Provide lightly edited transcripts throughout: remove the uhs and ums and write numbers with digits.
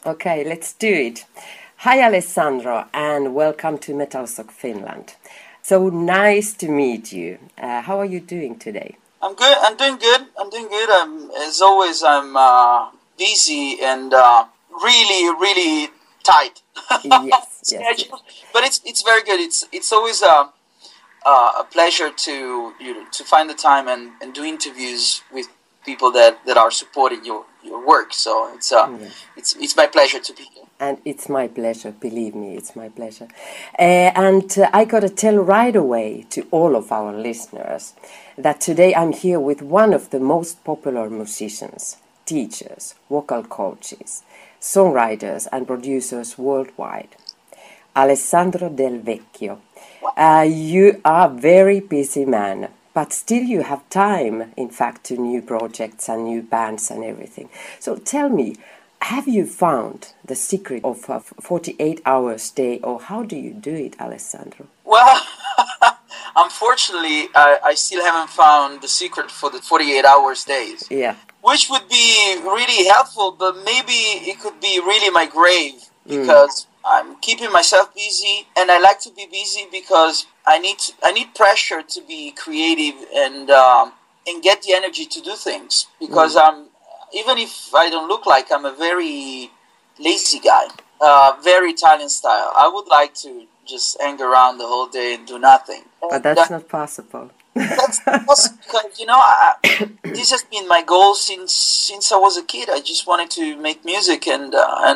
Okay, let's do it. Hi Alessandro and welcome to Metalsock Finland. So nice to meet you. How are you doing today? I'm good. I'm doing good. As always, I'm busy and really tight. Yes, yes. Schedule. But it's very good. It's always a pleasure to find the time and do interviews with people that are supporting your work. So it's my pleasure to be here. And it's my pleasure, believe me, it's my pleasure. I got to tell right away to all of our listeners that today I'm here with one of the most popular musicians, teachers, vocal coaches, songwriters and producers worldwide, Alessandro Del Vecchio. You are a very busy man, but still you have time, in fact, to new projects and new bands and everything. So tell me, have you found the secret of a 48 hours day, or how do you do it, Alessandro? Well, unfortunately, I still haven't found the secret for the 48 hours days. Yeah. Which would be really helpful, but maybe it could be really my grave because I'm keeping myself busy, and I like to be busy because I need pressure to be creative and get the energy to do things because even if I don't look like I'm a very lazy guy, very Italian style. I would like to just hang around the whole day and do nothing. But that's not possible. That's possible because this has been my goal since I was a kid. I just wanted to make music and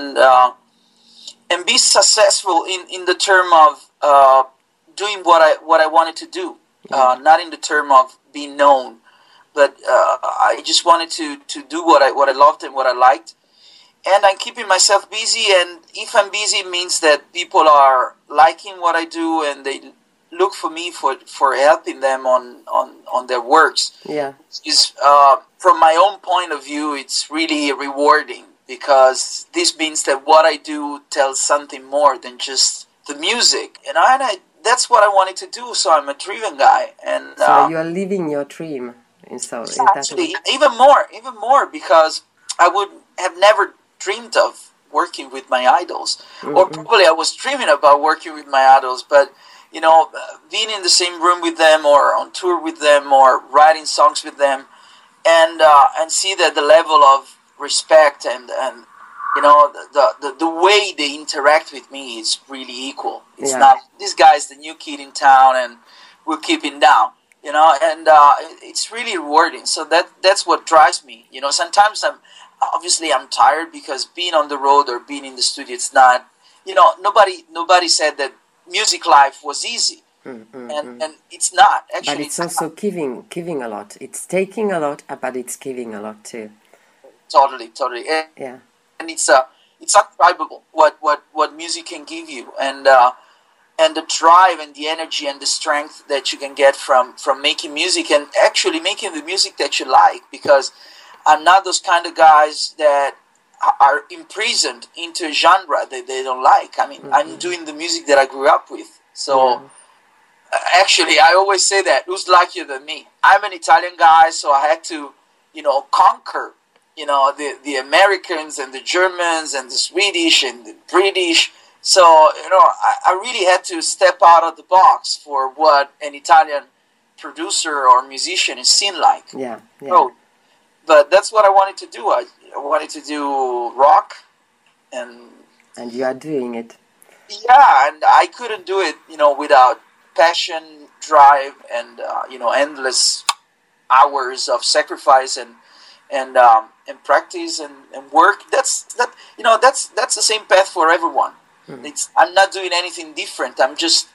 be successful in the term of doing what I wanted to do, not in the term of being known. But I just wanted to do what I loved and what I liked, and I'm keeping myself busy. And if I'm busy, it means that people are liking what I do, and they look for me for helping them on their works. Yeah, is from my own point of view, it's really rewarding because this means that what I do tells something more than just the music, and that's what I wanted to do. So I'm a driven guy, and so you are living your dream. Actually, even more, because I would have never dreamed of working with my idols, or probably I was dreaming about working with my idols, but being in the same room with them, or on tour with them, or writing songs with them, and see that the level of respect and the way they interact with me is really equal. It's not this guy's the new kid in town, and we'll keep him down. And it's really rewarding. So that's what drives me. Sometimes I'm tired because being on the road or being in the studio, it's not. Nobody said that music life was easy, and it's not. Actually, but it's also giving a lot. It's taking a lot, but it's giving a lot too. Totally. Yeah. And it's undescribable what music can give you, and the drive and the energy and the strength that you can get from making music and actually making the music that you like, because I'm not those kind of guys that are imprisoned into a genre that they don't like. I mean, I'm doing the music that I grew up with. So actually, I always say that, who's luckier than me? I'm an Italian guy, so I had to, conquer, the Americans and the Germans and the Swedish and the British. So, I really had to step out of the box for what an Italian producer or musician is seen like. Yeah. So, but that's what I wanted to do. I wanted to do rock. And you are doing it. Yeah, and I couldn't do it, without passion, drive, and, endless hours of sacrifice and practice and work. That's the same path for everyone. I'm not doing anything different. I'm just,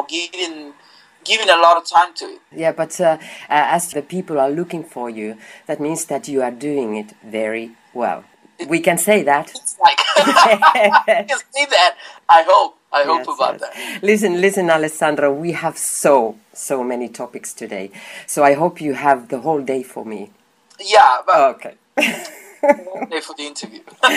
giving a lot of time to it. Yeah, but as the people are looking for you, that means that you are doing it very well. We can say that. It's like, I can say that. I hope about that. Listen, Alessandro, we have so many topics today. So I hope you have the whole day for me. Yeah, but okay. Whole day for the interview.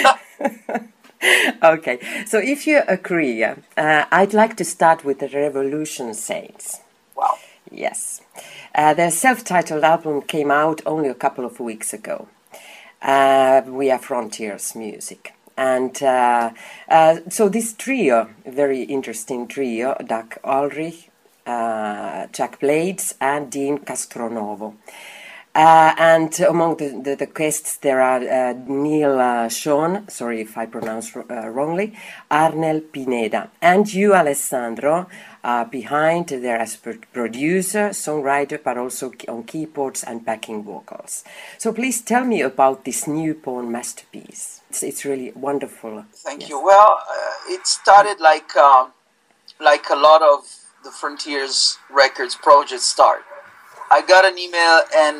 Okay, so if you agree, I'd like to start with the Revolution Saints. Wow. Yes. Their self-titled album came out only a couple of weeks ago. We Are Frontiers Music. And so this trio, very interesting trio, Doug Ulrich, Jack Blades, and Dean Castronovo. And among the guests there are Neil Sean, sorry if I pronounce wrongly, Arnel Pineda, and you, Alessandro, behind there as producer, songwriter, but also on keyboards and backing vocals. So please tell me about this newborn masterpiece. It's really wonderful. Thank you. Well, it started like a lot of the Frontiers Records projects start. I got an email and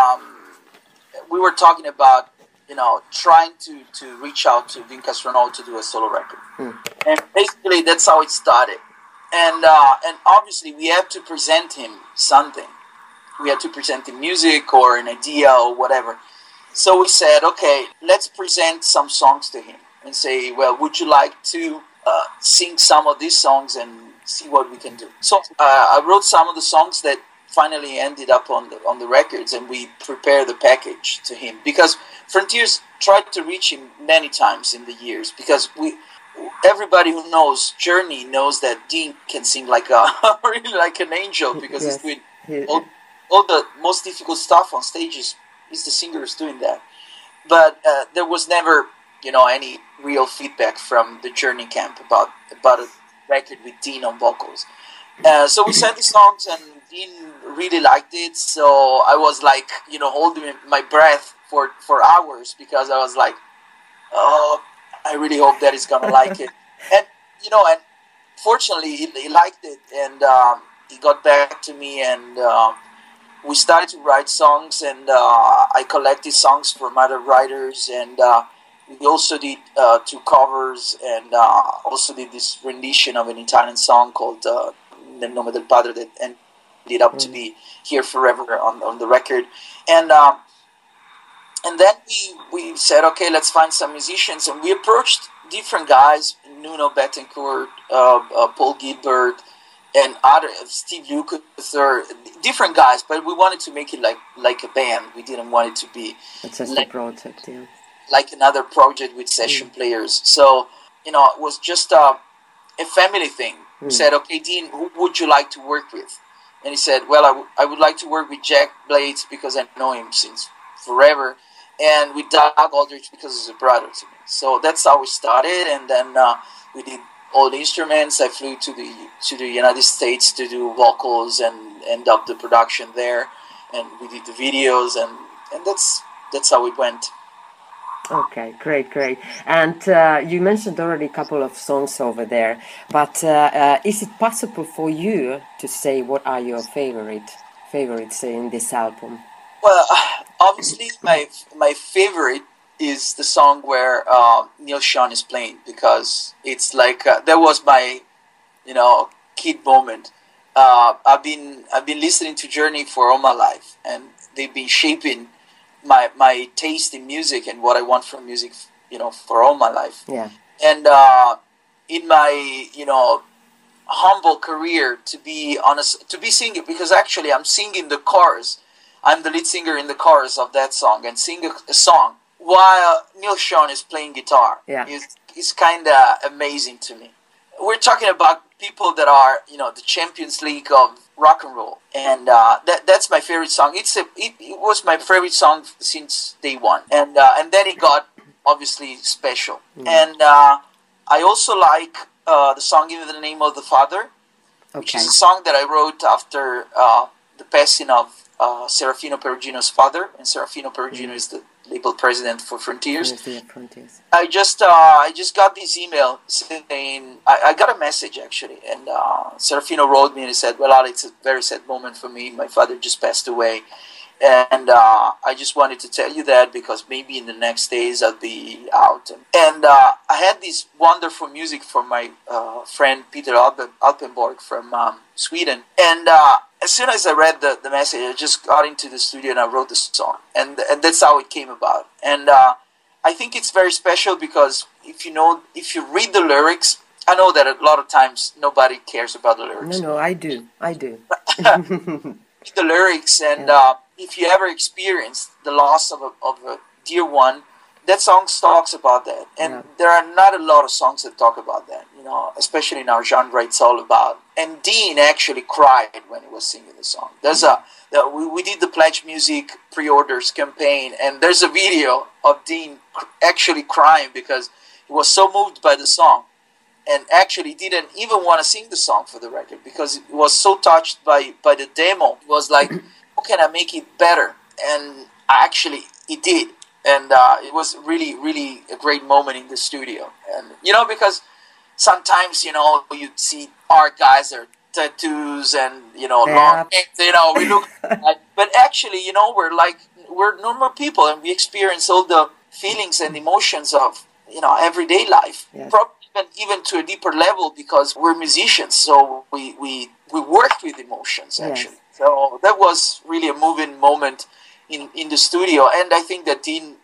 we were talking about, trying to reach out to Dean Castronovo to do a solo record. And basically that's how it started. And obviously we had to present him something. We had to present him music or an idea or whatever. So we said, okay, let's present some songs to him and say, well, would you like to sing some of these songs and see what we can do? So I wrote some of the songs that finally ended up on the records, and we prepared the package to him because Frontiers tried to reach him many times in the years, because everybody who knows Journey knows that Dean can sing like really like an angel, because he's doing all the most difficult stuff on stages. He's the singer who's doing that, but there was never any real feedback from the Journey camp about a record with Dean on vocals. So we sent the songs and Dean really liked it, so I was like, holding my breath for hours, because I was like, oh, I really hope that he's gonna like it. And and fortunately he liked it, and he got back to me, and we started to write songs, and I collected songs from other writers, and we also did 2 covers, and also did this rendition of an Italian song called Nel nome del padre, that ended up to be here forever on the record. And then we said, okay, let's find some musicians, and we approached different guys, Nuno Bettencourt, Paul Gilbert, and other Steve Lukather, different guys, but we wanted to make it like a band. We didn't want it to be just a project, like another project with session players. So it was just a family thing. We said, okay, Dean, who would you like to work with? And he said, well, I would like to work with Jack Blades because I know him since forever, and with Doug Aldrich because he's a brother to me. So that's how we started, and then we did all the instruments. I flew to the United States to do vocals and end up the production there, and we did the videos, and that's how it went. Okay, great. And you mentioned already a couple of songs over there, but is it possible for you to say what are your favorites in this album? Well, obviously my favorite is the song where Neil Sean is playing, because it's like that was my kid moment. I've been listening to Journey for all my life, and they've been shaping my taste in music and what I want from music, for all my life. Yeah. And in my humble career to be singing, because actually I'm singing the chorus. I'm the lead singer in the chorus of that song, and sing a song while Neil Sean is playing guitar. Yeah. It's kind of amazing to me. We're talking about people that are, the Champions League of rock and roll, and that's my favorite song. It was my favorite song since day one, and then it got obviously special. And I also like the song "In the Name of the Father," which is a song that I wrote after the passing of Serafino Perugino's father, and Serafino Perugino is the label president for Frontiers. I just got this email saying, I got a message actually, and Serafino wrote me and he said, well, Ali, it's a very sad moment for me. My father just passed away, and I just wanted to tell you that because maybe in the next days I'll be out. And I had this wonderful music from my friend Peter Alpenborg from Sweden, and as soon as I read the message, I just got into the studio and I wrote the song, and that's how it came about. And I think it's very special because if you read the lyrics, I know that a lot of times nobody cares about the lyrics. No, I do. The lyrics, and if you ever experienced the loss of a dear one, that song talks about that, and there are not a lot of songs that talk about that, especially in our genre. It's all about, and Dean actually cried when he was singing the song. We did the Pledge Music pre-orders campaign, and there's a video of Dean actually crying because he was so moved by the song, and actually didn't even want to sing the song for the record because he was so touched by the demo. He was like, how can I make it better? And actually he did. And it was really, really a great moment in the studio. And, because sometimes, you see our guys are tattoos and, long, we look, but actually, we're normal people and we experience all the feelings and emotions of, everyday life. Yes. Probably even to a deeper level because we're musicians. So we worked with emotions, actually. Yes. So that was really a moving moment in the studio, and I think that Dean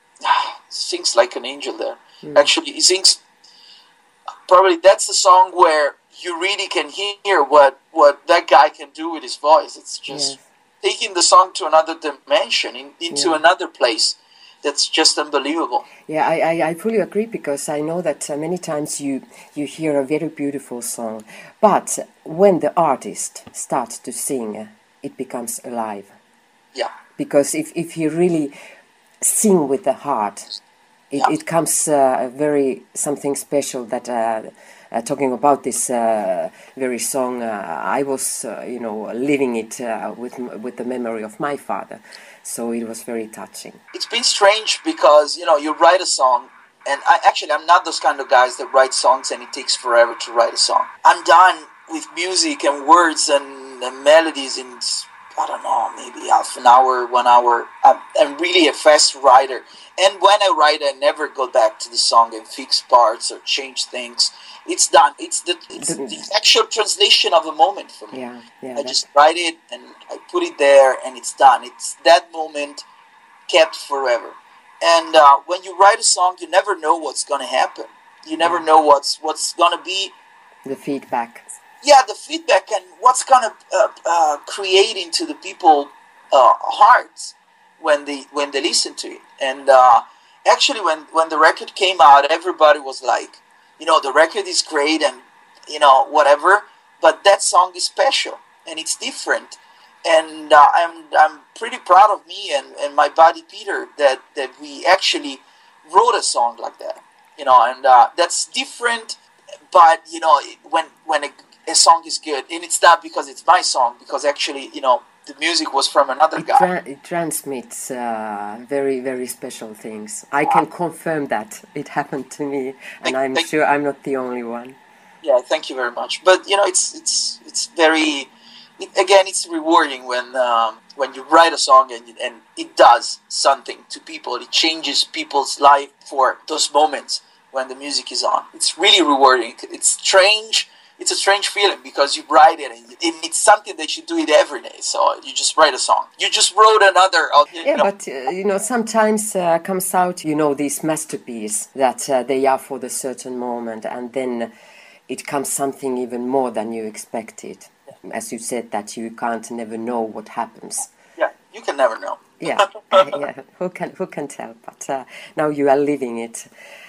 sings like an angel there. Actually, he sings, probably that's the song where you really can hear what that guy can do with his voice. It's just taking the song to another dimension, into another place. That's just unbelievable. Yeah, I fully agree, because I know that many times you hear a very beautiful song, but when the artist starts to sing, it becomes alive. Yeah. Because if he really sing with the heart, it comes very something special. That talking about this very song, I was living it with the memory of my father, so it was very touching. It's been strange because you write a song, and I'm not those kind of guys that write songs and it takes forever to write a song. I'm done with music and words and melodies in, I don't know, maybe half an hour, 1 hour. I'm really a fast writer. And when I write, I never go back to the song and fix parts or change things. It's done. It's the actual translation of a moment for me. I just write it and I put it there and it's done. It's that moment kept forever. And when you write a song, you never know what's going to happen. You never know what's going to be. The feedback. Yeah, the feedback and what's going to create into the people's hearts when they listen to it. And actually, when the record came out, everybody was like, the record is great and whatever, but that song is special and it's different. And I'm pretty proud of me and my buddy Peter that we actually wrote a song like that. And that's different. But when a song is good, and it's not because it's my song, because actually, the music was from another guy. It transmits very, very special things. I can confirm that it happened to me, and I'm sure I'm not the only one. Yeah, thank you very much. But it's very, it's rewarding when you write a song and it does something to people. It changes people's life for those moments when the music is on. It's really rewarding. It's strange. It's a strange feeling because you write it and it's something that you do it every day. So you just write a song. You just wrote another. But sometimes comes out, this masterpiece that they are for the certain moment, and then it comes something even more than you expected. As you said, that you can't never know what happens. Yeah, you can never know. Yeah. Who can tell? But now you are living it.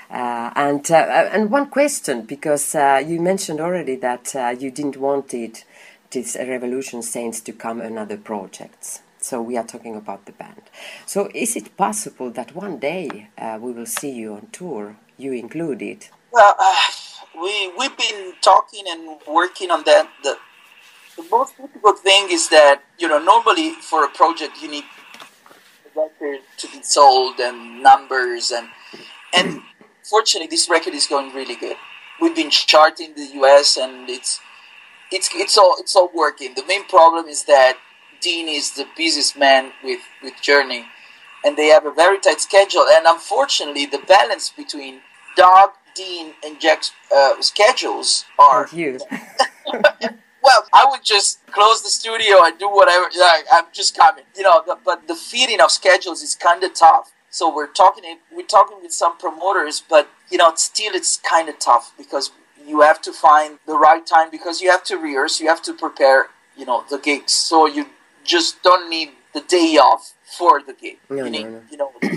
And one question, because you mentioned already that you didn't want this Revolution Saints to come another projects. So we are talking about the band. So is it possible that one day we will see you on tour, you included? Well, we've been talking and working on that. The most difficult thing is that, normally for a project you need a record to be sold and numbers and fortunately, this record is going really good. We've been charting in the US, and it's all working. The main problem is that Dean is the busiest man with Journey, and they have a very tight schedule. And unfortunately, the balance between Doug, Dean, and Jack's schedules are. You. Well, I would just close the studio and do whatever. I'm just coming. But the feeding of schedules is kind of tough. So we're talking with some promoters, but still it's kind of tough because you have to find the right time, because you have to rehearse, you have to prepare, the gigs. So you just don't need the day off for the gig. You need, the week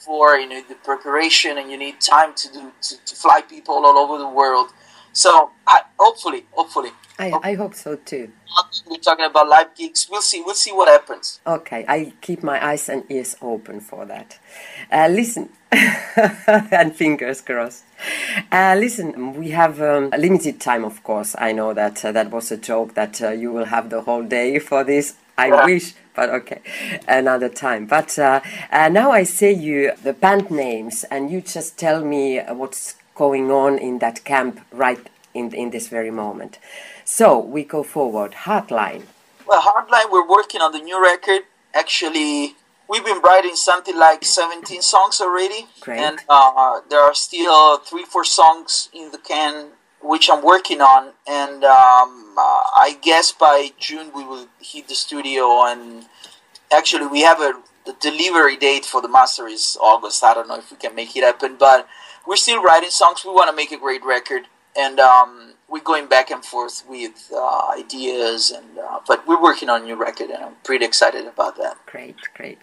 before, you need the preparation, and you need time to fly people all over the world. So hopefully. I hope so too. We're talking about live gigs. We'll see what happens. Okay, I keep my eyes and ears open for that. Listen, and fingers crossed. Listen, we have a limited time, of course. I know that that was a joke that you will have the whole day for this. I wish, but okay, another time. But now I say you the band names, and you just tell me what's going on in that camp right in this very moment. So we go forward. Hardline. Well, Hardline, we're working on the new record. Actually, we've been writing something like 17 songs already. Great. And there are still 3-4 songs in the can, which I'm working on. And I guess by June we will hit the studio. And actually, we have the delivery date for the master is August. I don't know if we can make it happen, but we're still writing songs. We want to make a great record. And we're going back and forth with ideas, but we're working on a new record, and I'm pretty excited about that. Great.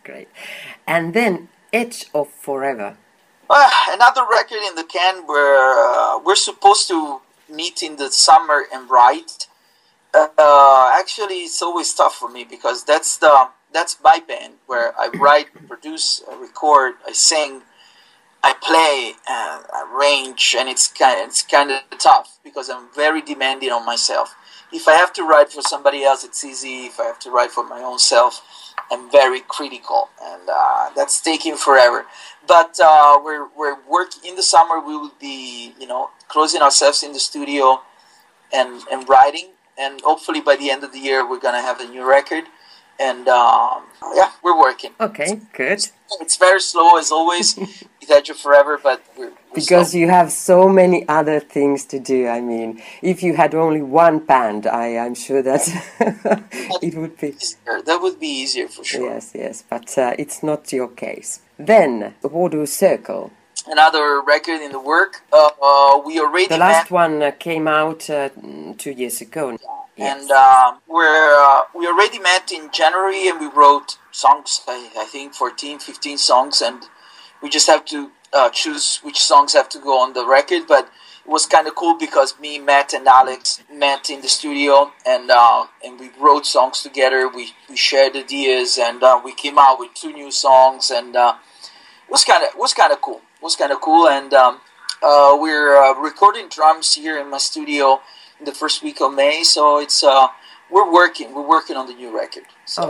And then Edge of Forever. Another record in the can where we're supposed to meet in the summer and write. Actually, it's always tough for me because that's my band where I write, produce, I record, I sing, I play, I arrange, and it's kind of tough because I'm very demanding on myself. If I have to write for somebody else, it's easy. If I have to write for my own self, I'm very critical, and that's taking forever. But we're working in the summer. We will be, closing ourselves in the studio and writing, and hopefully by the end of the year we're gonna have a new record. And we're working. Okay, good. It's very slow as always with Edge of Forever, but we're because slow. You have so many other things to do. I mean, if you had only one band, I'm sure that it would be easier. That would be easier for sure. Yes, but it's not your case. Then Voodoo Circle. Another record in the work. We already the last one came out 2 years ago. Yes. And we already met in January, and we wrote songs, I think 14, 15 songs, and we just have to choose which songs have to go on the record. But it was kind of cool because me, Matt, and Alex met in the studio, and we wrote songs together. We shared ideas, and we came out with 2 new songs, and it was kind of cool. And we're recording drums here in my studio in the first week of May, so it's we're working on the new record. So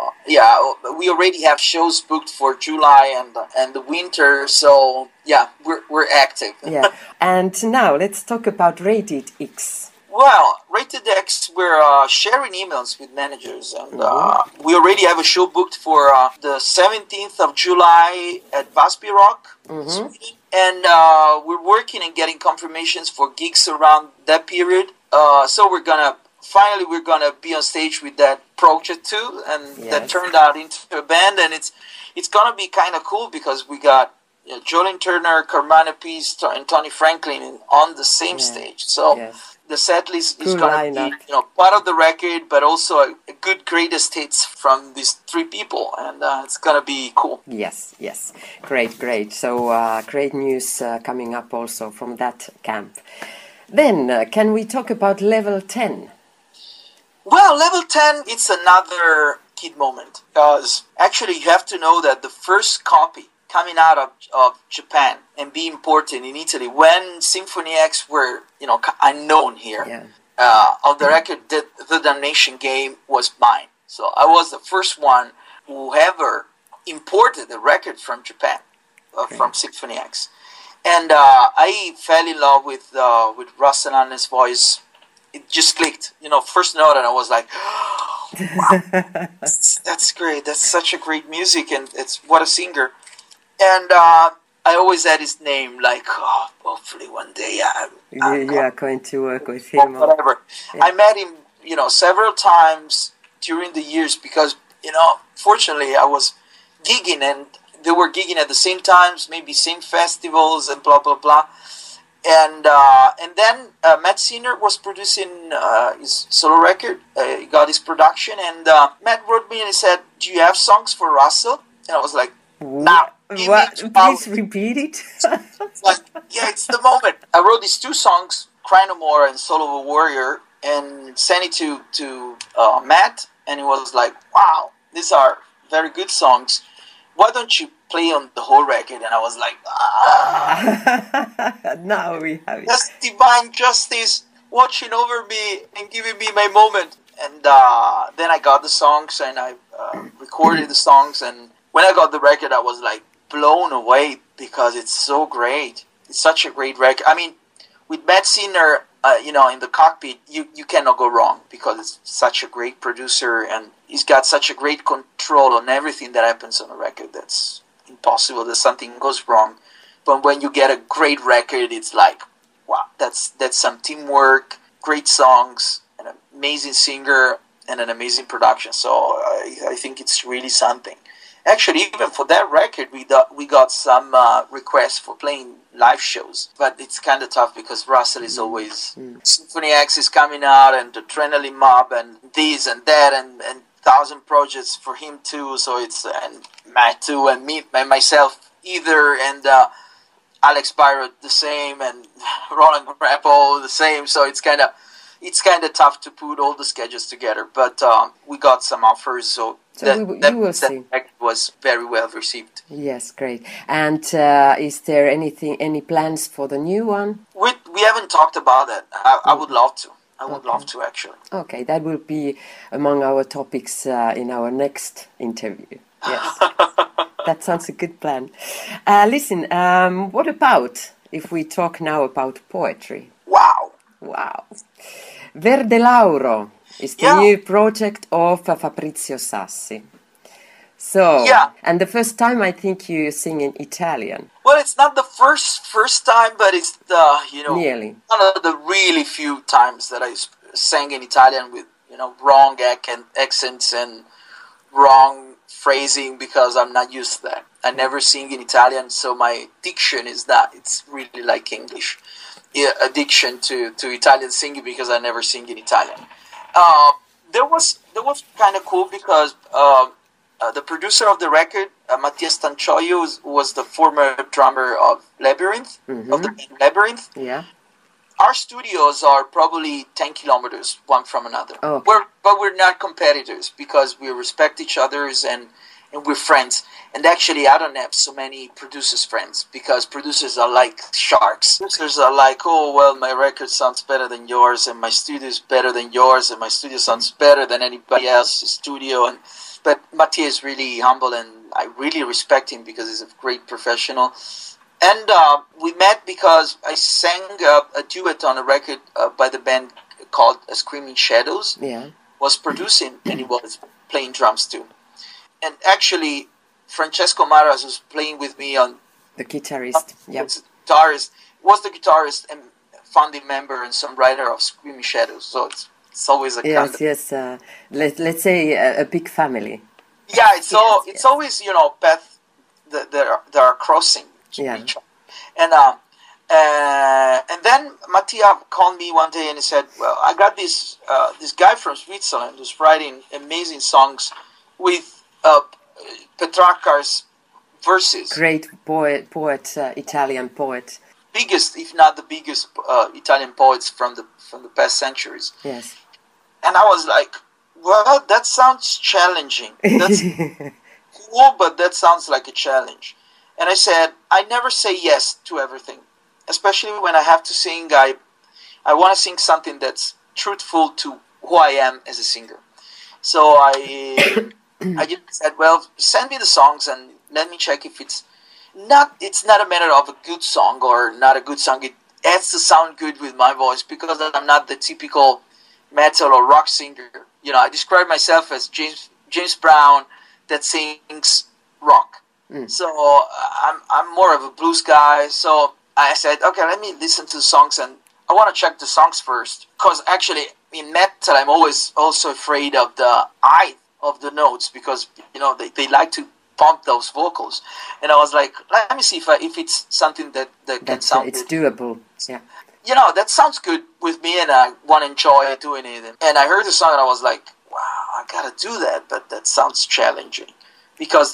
we already have shows booked for July and the winter. So we're active. Yeah, and now let's talk about Rated X. Well, Rated X, we're sharing emails with managers, and we already have a show booked for the 17th of July at Vasby Rock, Sweden, and we're working and getting confirmations for gigs around that period. So we're gonna be on stage with that project too, and that turned out into a band, and it's gonna be kind of cool because we got Jolene Turner, Carmine Peace, and Tony Franklin on the same stage. So the set list is gonna be part of the record, but also a good greatest hits from these 3 people, and it's gonna be cool. Yes, great. So great news coming up also from that camp. Then, can we talk about Level 10? Well, Level 10, it's another kid moment. Because actually you have to know that the first copy coming out of Japan and being imported in Italy, when Symphony X were, unknown here, of the record, The Damnation Game was mine. So I was the first one who ever imported the record from Japan, from Symphony X. And I fell in love with Russ and Anna's voice. It just clicked, first note, and I was like, wow, that's great. That's such a great music, and what a singer. And I always had his name, like, hopefully one day you are going to work with him. Or whatever. Yeah. I met him, several times during the years because, fortunately I was gigging and they were gigging at the same times, maybe same festivals and blah, blah, blah. And then Matt Sinner was producing his solo record. He got his production, and Matt wrote me and he said, "Do you have songs for Russell?" And I was like, "No." What? Please repeat it. Like, yeah, it's the moment. I wrote these two songs, Cry No More and Soul of a Warrior, and sent it to Matt, and he was like, wow, these are very good songs. Why don't you play on the whole record? And I was like, now we have it. That's divine justice watching over me and giving me my moment. And then I got the songs, and I recorded the songs, and when I got the record, I was like blown away because it's so great. It's such a great record. I mean, with Matt Sinner, in the cockpit, you cannot go wrong because it's such a great producer, and he's got such a great control on everything that happens on a record. That's impossible that something goes wrong. But when you get a great record, it's like, wow, that's some teamwork, great songs, an amazing singer, and an amazing production. So I think it's really something. Actually, even for that record, we got some requests for playing live shows, but it's kind of tough because Russell is always Symphony X is coming out, and Adrenaline Mob, and this and that, and 1,000 projects for him too. So it's and Matt too, and me and myself either, and Alex Byron the same, and Roland Grappo the same. So it's kind of tough to put all the schedules together. But we got some offers, so that was very well received. Yes, great. And is there any plans for the new one? We haven't talked about it. I would love to. I would love to, actually. Okay, that will be among our topics in our next interview. Yes, that sounds a good plan. Listen, what about if we talk now about poetry? Wow. Verde Lauro is the new project of Fabrizio Sassi. So, and the first time I think you sing in Italian. Well, it's not the first time, but it's nearly one of the really few times that I sang in Italian with wrong accents and wrong phrasing because I'm not used to that. I never sing in Italian, so my diction is that it's really like English. Addiction to Italian singing because I never sing in Italian. That was kind of cool because the producer of the record, Mattia Stancioio, was the former drummer of Labyrinth, of the band Labyrinth. Yeah. Our studios are probably 10 kilometers one from another. Oh. But we're not competitors because we respect each other's and we're friends. And actually, I don't have so many producers friends because producers are like sharks. Producers are like, oh, well, my record sounds better than yours, and my studio is better than yours, and my studio sounds better than anybody else's studio. But Mattia is really humble, and I really respect him because he's a great professional. And we met because I sang a duet on a record by the band called Screaming Shadows. Yeah. Was producing, and he was playing drums too. And actually, Francesco Maras, who's playing with me on the guitarist, was the guitarist and founding member and songwriter of Screaming Shadows. So it's always a let's say a big family. Yeah, it's always paths that are crossing each other. And then Mattia called me one day and he said, "Well, I got this guy from Switzerland who's writing amazing songs with Petrarca's verses. Great poet, Italian poet. Biggest, if not the biggest, Italian poets from the past centuries." Yes. And I was like, "Well, that sounds challenging. That's cool, but that sounds like a challenge." And I said, "I never say yes to everything, especially when I have to sing. I want to sing something that's truthful to who I am as a singer." So I just said, "Well, send me the songs and let me check if it's not a matter of a good song or not a good song. It has to sound good with my voice because I'm not the typical metal or rock singer. I describe myself as James Brown that sings rock. So I'm more of a blues guy. So I said, okay, let me listen to the songs, and I want to check the songs first because actually in metal I'm always also afraid of the height of the notes because they like to pump those vocals, and I was like, let me see if it's something that can sound it's good. Doable. Yeah, that sounds good with me, and I want to enjoy doing it. And I heard the song and I was like, wow, I gotta do that, but that sounds challenging because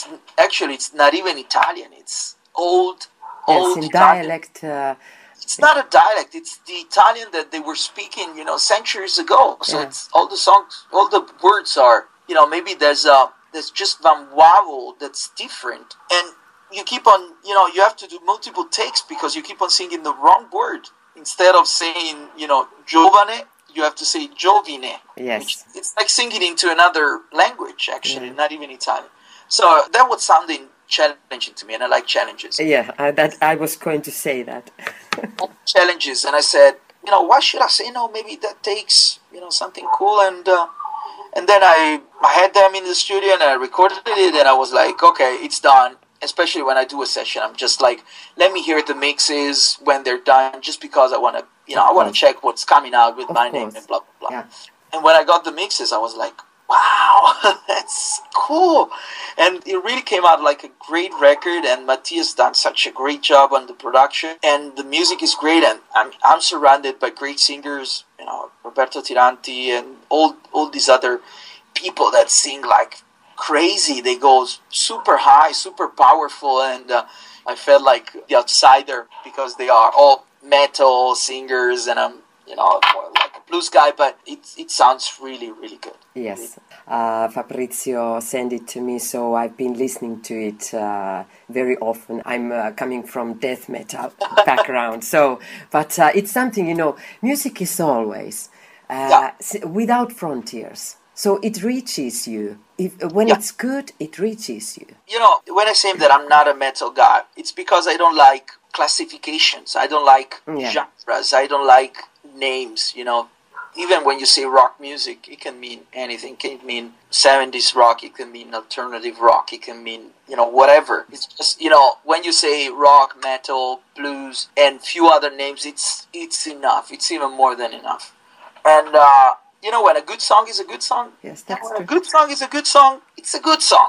it's not even Italian. It's old in Italian. Dialect. It's not a dialect. It's the Italian that they were speaking, centuries ago. So it's all the songs, all the words are, maybe there's just one vowel that's different, and you keep on, you have to do multiple takes because you keep on singing the wrong word. Instead of saying, giovane, you have to say giovine. Yes. It's like singing into another language, actually, not even Italian. So that was sounding challenging to me, and I like challenges. Yeah, I was going to say that. Challenges, and I said, why should I say no? Maybe that takes, something cool, and then I had them in the studio and I recorded it, and I was like, okay, it's done. Especially when I do a session, I'm just like, let me hear the mixes when they're done, just because I want to, I want to check what's coming out with my name and blah blah blah. Yeah. And when I got the mixes, I was like, wow, that's cool, and it really came out like a great record. And Mattia's done such a great job on the production, and the music is great. And I'm surrounded by great singers, Roberto Tiranti and all these other people that sing like crazy. They go super high, super powerful, and I felt like the outsider because they are all metal singers, and I'm more like a blues guy, but it sounds really, really good. Yes. Fabrizio sent it to me, so I've been listening to it very often. I'm coming from death metal background, but it's something, music is always without frontiers. So it reaches you. When it's good, it reaches you. When I say that I'm not a metal guy, it's because I don't like classifications. I don't like genres. I don't like names, Even when you say rock music, it can mean anything. It can mean 70s rock. It can mean alternative rock. It can mean, whatever. It's just, when you say rock, metal, blues, and few other names, it's enough. It's even more than enough. And, when a good song is a good song, yes, that's when true. a good song is a good song, it's a good song.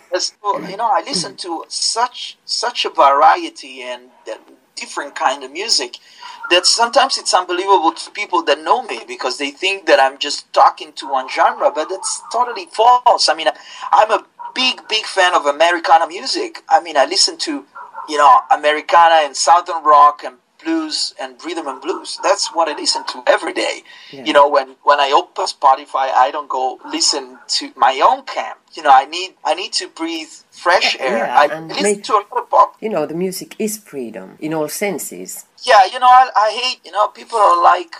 I listen to such a variety and different kind of music that sometimes it's unbelievable to people that know me because they think that I'm just talking to one genre, but that's totally false. I mean, I'm a big fan of Americana music. I mean, I listen to, Americana and Southern rock and blues and rhythm and blues. That's what I listen to every day. Yeah. When I open Spotify, I don't go listen to my own camp. I need to breathe fresh air. I listen to a lot of pop. The music is freedom in all senses. Yeah, I hate, people are like,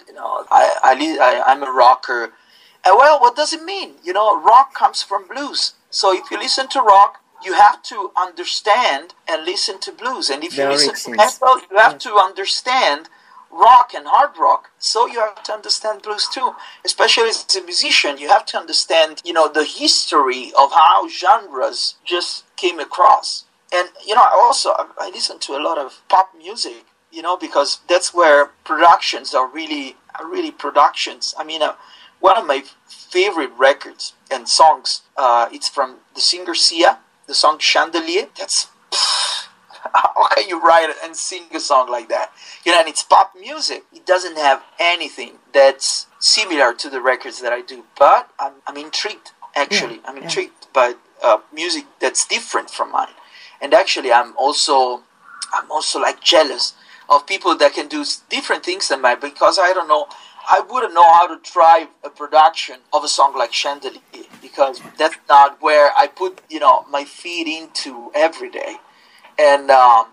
I'm a rocker. Well, what does it mean? Rock comes from blues. So if you listen to rock, you have to understand and listen to blues. And if you listen to metal, you have to understand rock and hard rock. So you have to understand blues too. Especially as a musician, you have to understand, the history of how genres just came across. And, I listen to a lot of pop music, because that's where productions are really productions. I mean, one of my favorite records and songs, it's from the singer Sia. The song Chandelier, that's, how can you write and sing a song like that? And it's pop music. It doesn't have anything that's similar to the records that I do. But I'm intrigued, actually. Yeah, I'm intrigued by music that's different from mine. And actually, I'm also like jealous of people that can do different things than mine, because I don't know. I wouldn't know how to drive a production of a song like Chandelier, because that's not where I put, my feet into every day. And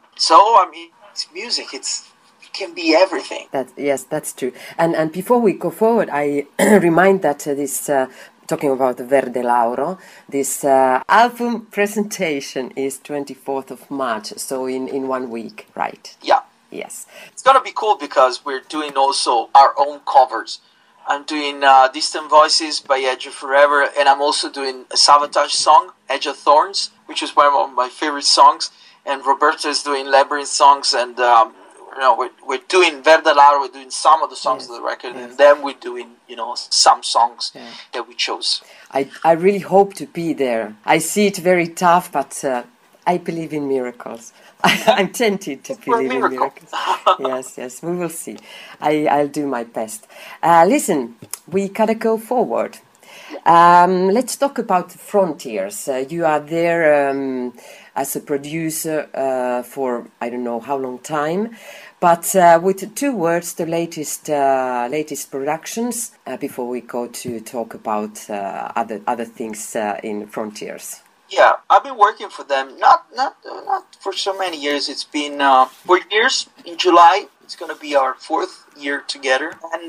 it's music. It can be everything. Yes, that's true. And before we go forward, I remind that this, talking about Verde Lauro, this album presentation is 24th of March, so in 1 week, right? Yeah. Yes. It's going to be cool because we're doing also our own covers. I'm doing Distant Voices by Edge of Forever, and I'm also doing a Savatage song, Edge of Thorns, which is one of my favorite songs. And Roberto is doing Labyrinth songs, and we're doing Verde Lauro, we're doing some of the songs of the record, and then we're doing, some songs that we chose. I really hope to be there. I see it very tough, but I believe in miracles. I'm tempted to believe in miracles. Yes, we will see. I'll do my best. Listen, we gotta go forward. Let's talk about Frontiers. You are there as a producer for I don't know how long time, but with 2 words, the latest productions before we go to talk about other things in Frontiers. Yeah, I've been working for them not for so many years. It's been 4 years. In July, it's going to be our 4th year together. And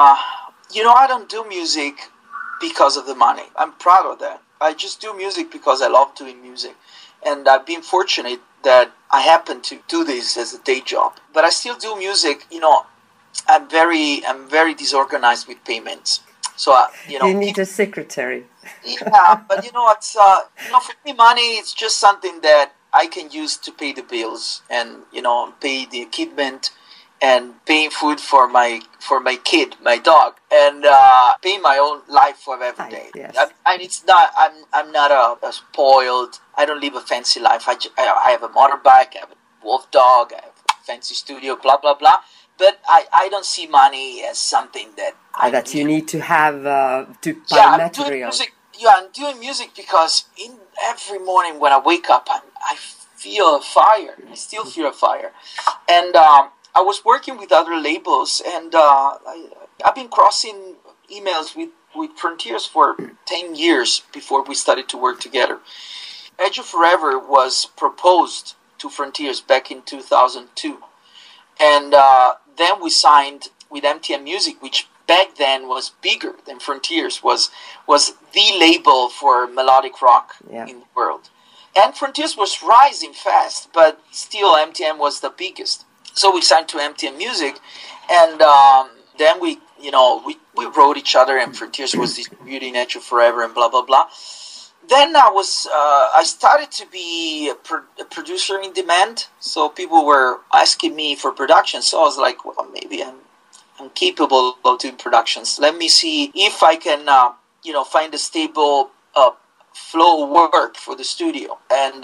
I don't do music because of the money. I'm proud of that. I just do music because I love doing music. And I've been fortunate that I happen to do this as a day job. But I still do music. I'm very disorganized with payments. So you need a secretary. Yeah, but it's for me, money is just something that I can use to pay the bills and pay the equipment and paying food for my kid, my dog, and pay my own life for every day. Yes. And it's not. I'm not a spoiled. I don't live a fancy life. I have a motorbike. I have a wolf dog. I have a fancy studio. Blah blah blah. But I don't see money as something that you need to have to buy material. I'm doing music because every morning when I wake up, I feel a fire. I still feel a fire. And I was working with other labels, and I've been crossing emails with Frontiers for 10 years before we started to work together. Edge of Forever was proposed to Frontiers back in 2002. And then we signed with MTM Music, which back then was bigger than Frontiers, was the label for melodic rock in the world. And Frontiers was rising fast, but still MTM was the biggest. So we signed to MTM Music, and then we wrote each other, and Frontiers was distributing Edge of Forever and blah, blah, blah. Then I started to be a producer in demand, so people were asking me for production. So I was like, well, maybe I'm capable of doing productions. Let me see if I can, find a stable flow of work for the studio. And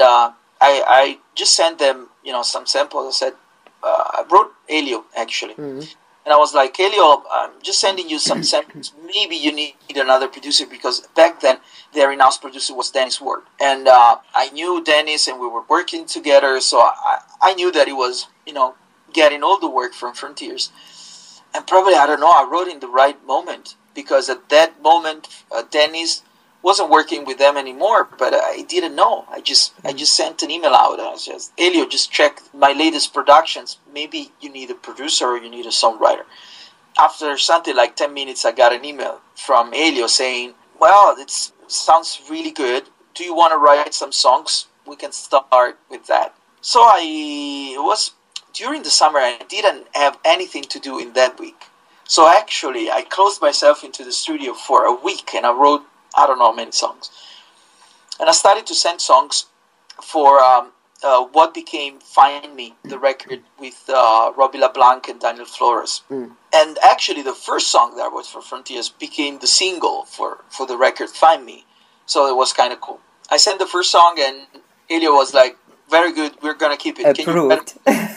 I just sent them, some samples. I said, I wrote Elio actually. Mm-hmm. And I was like, Elio, I'm just sending you some samples. Maybe you need another producer, because back then their in-house producer was Dennis Ward. And I knew Dennis, and we were working together. So I knew that he was, getting all the work from Frontiers. And probably, I don't know, I wrote in the right moment, because at that moment, Dennis wasn't working with them anymore, but I didn't know. I just sent an email out. I was just, Elio, just check my latest productions. Maybe you need a producer or you need a songwriter. After something like 10 minutes, I got an email from Elio saying, well, it sounds really good. Do you want to write some songs? We can start with that. So during the summer, I didn't have anything to do in that week. So actually, I closed myself into the studio for a week, and I wrote, I don't know, many songs. And I started to send songs for what became Find Me, the record with Robbie LeBlanc and Daniel Flores. Mm. And actually, the first song that was for Frontiers became the single for the record Find Me. So it was kind of cool. I sent the first song, and Elio was like, very good, we're going to keep it. Approved.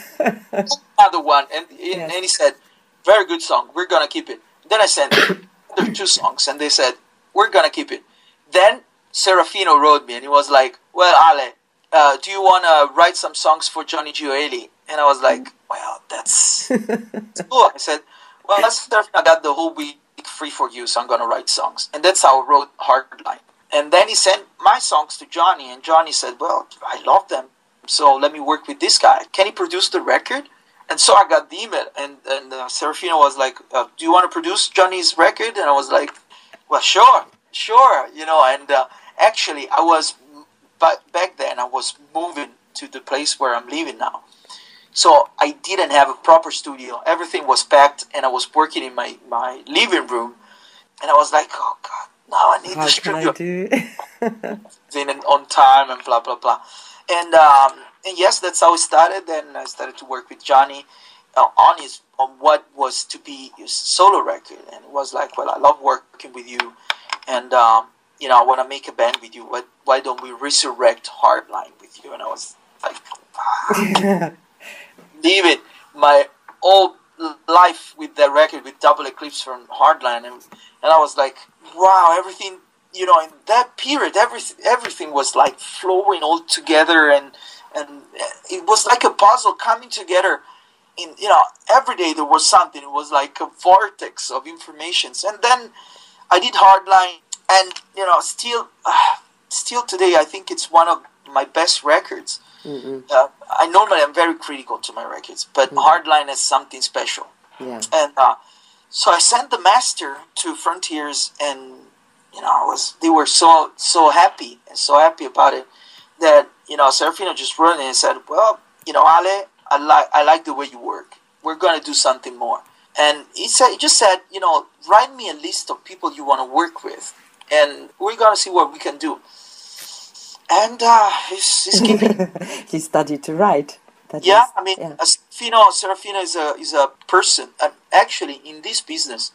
Another one. And he said, very good song, we're going to keep it. Then I sent the 2 songs, and they said, we're going to keep it. Then Serafino wrote me, and he was like, well, Ale, do you want to write some songs for Johnny Gioeli? And I was like, well, that's cool. I said, well, I got the whole week free for you, so I'm going to write songs. And that's how I wrote Hardline. And then he sent my songs to Johnny, and Johnny said, well, I love them, so let me work with this guy. Can he produce the record? And so I got the email, and Serafino was like, do you want to produce Johnny's record? And I was like, well, sure, and actually I was, back then I was moving to the place where I'm living now. So I didn't have a proper studio. Everything was packed, and I was working in my living room, and I was like, oh God, now I need the studio. How can I do? In on time and blah, blah, blah. And yes, that's how it started. Then I started to work with Johnny on what was to be a solo record, and it was like, well, I love working with you, and I want to make a band with you. Why don't we resurrect Hardline with you? And I was like, leave it. My old live with that record with Double Eclipse from Hardline, and I was like, wow, everything, in that period, everything was like flowing all together, and it was like a puzzle coming together. Every day there was something. It was like a vortex of informations. And then I did Hardline, and still today I think it's one of my best records. Mm-hmm. I'm very critical to my records, but Hardline is something special. Yeah. And so I sent the master to Frontiers, and they were so happy and so happy about it that Serafino just wrote and said, well, Ale, I like the way you work. We're gonna do something more. And he just said, write me a list of people you want to work with, and we're gonna see what we can do. And he's keeping. He studied to write. Serafino is a person. Actually, in this business,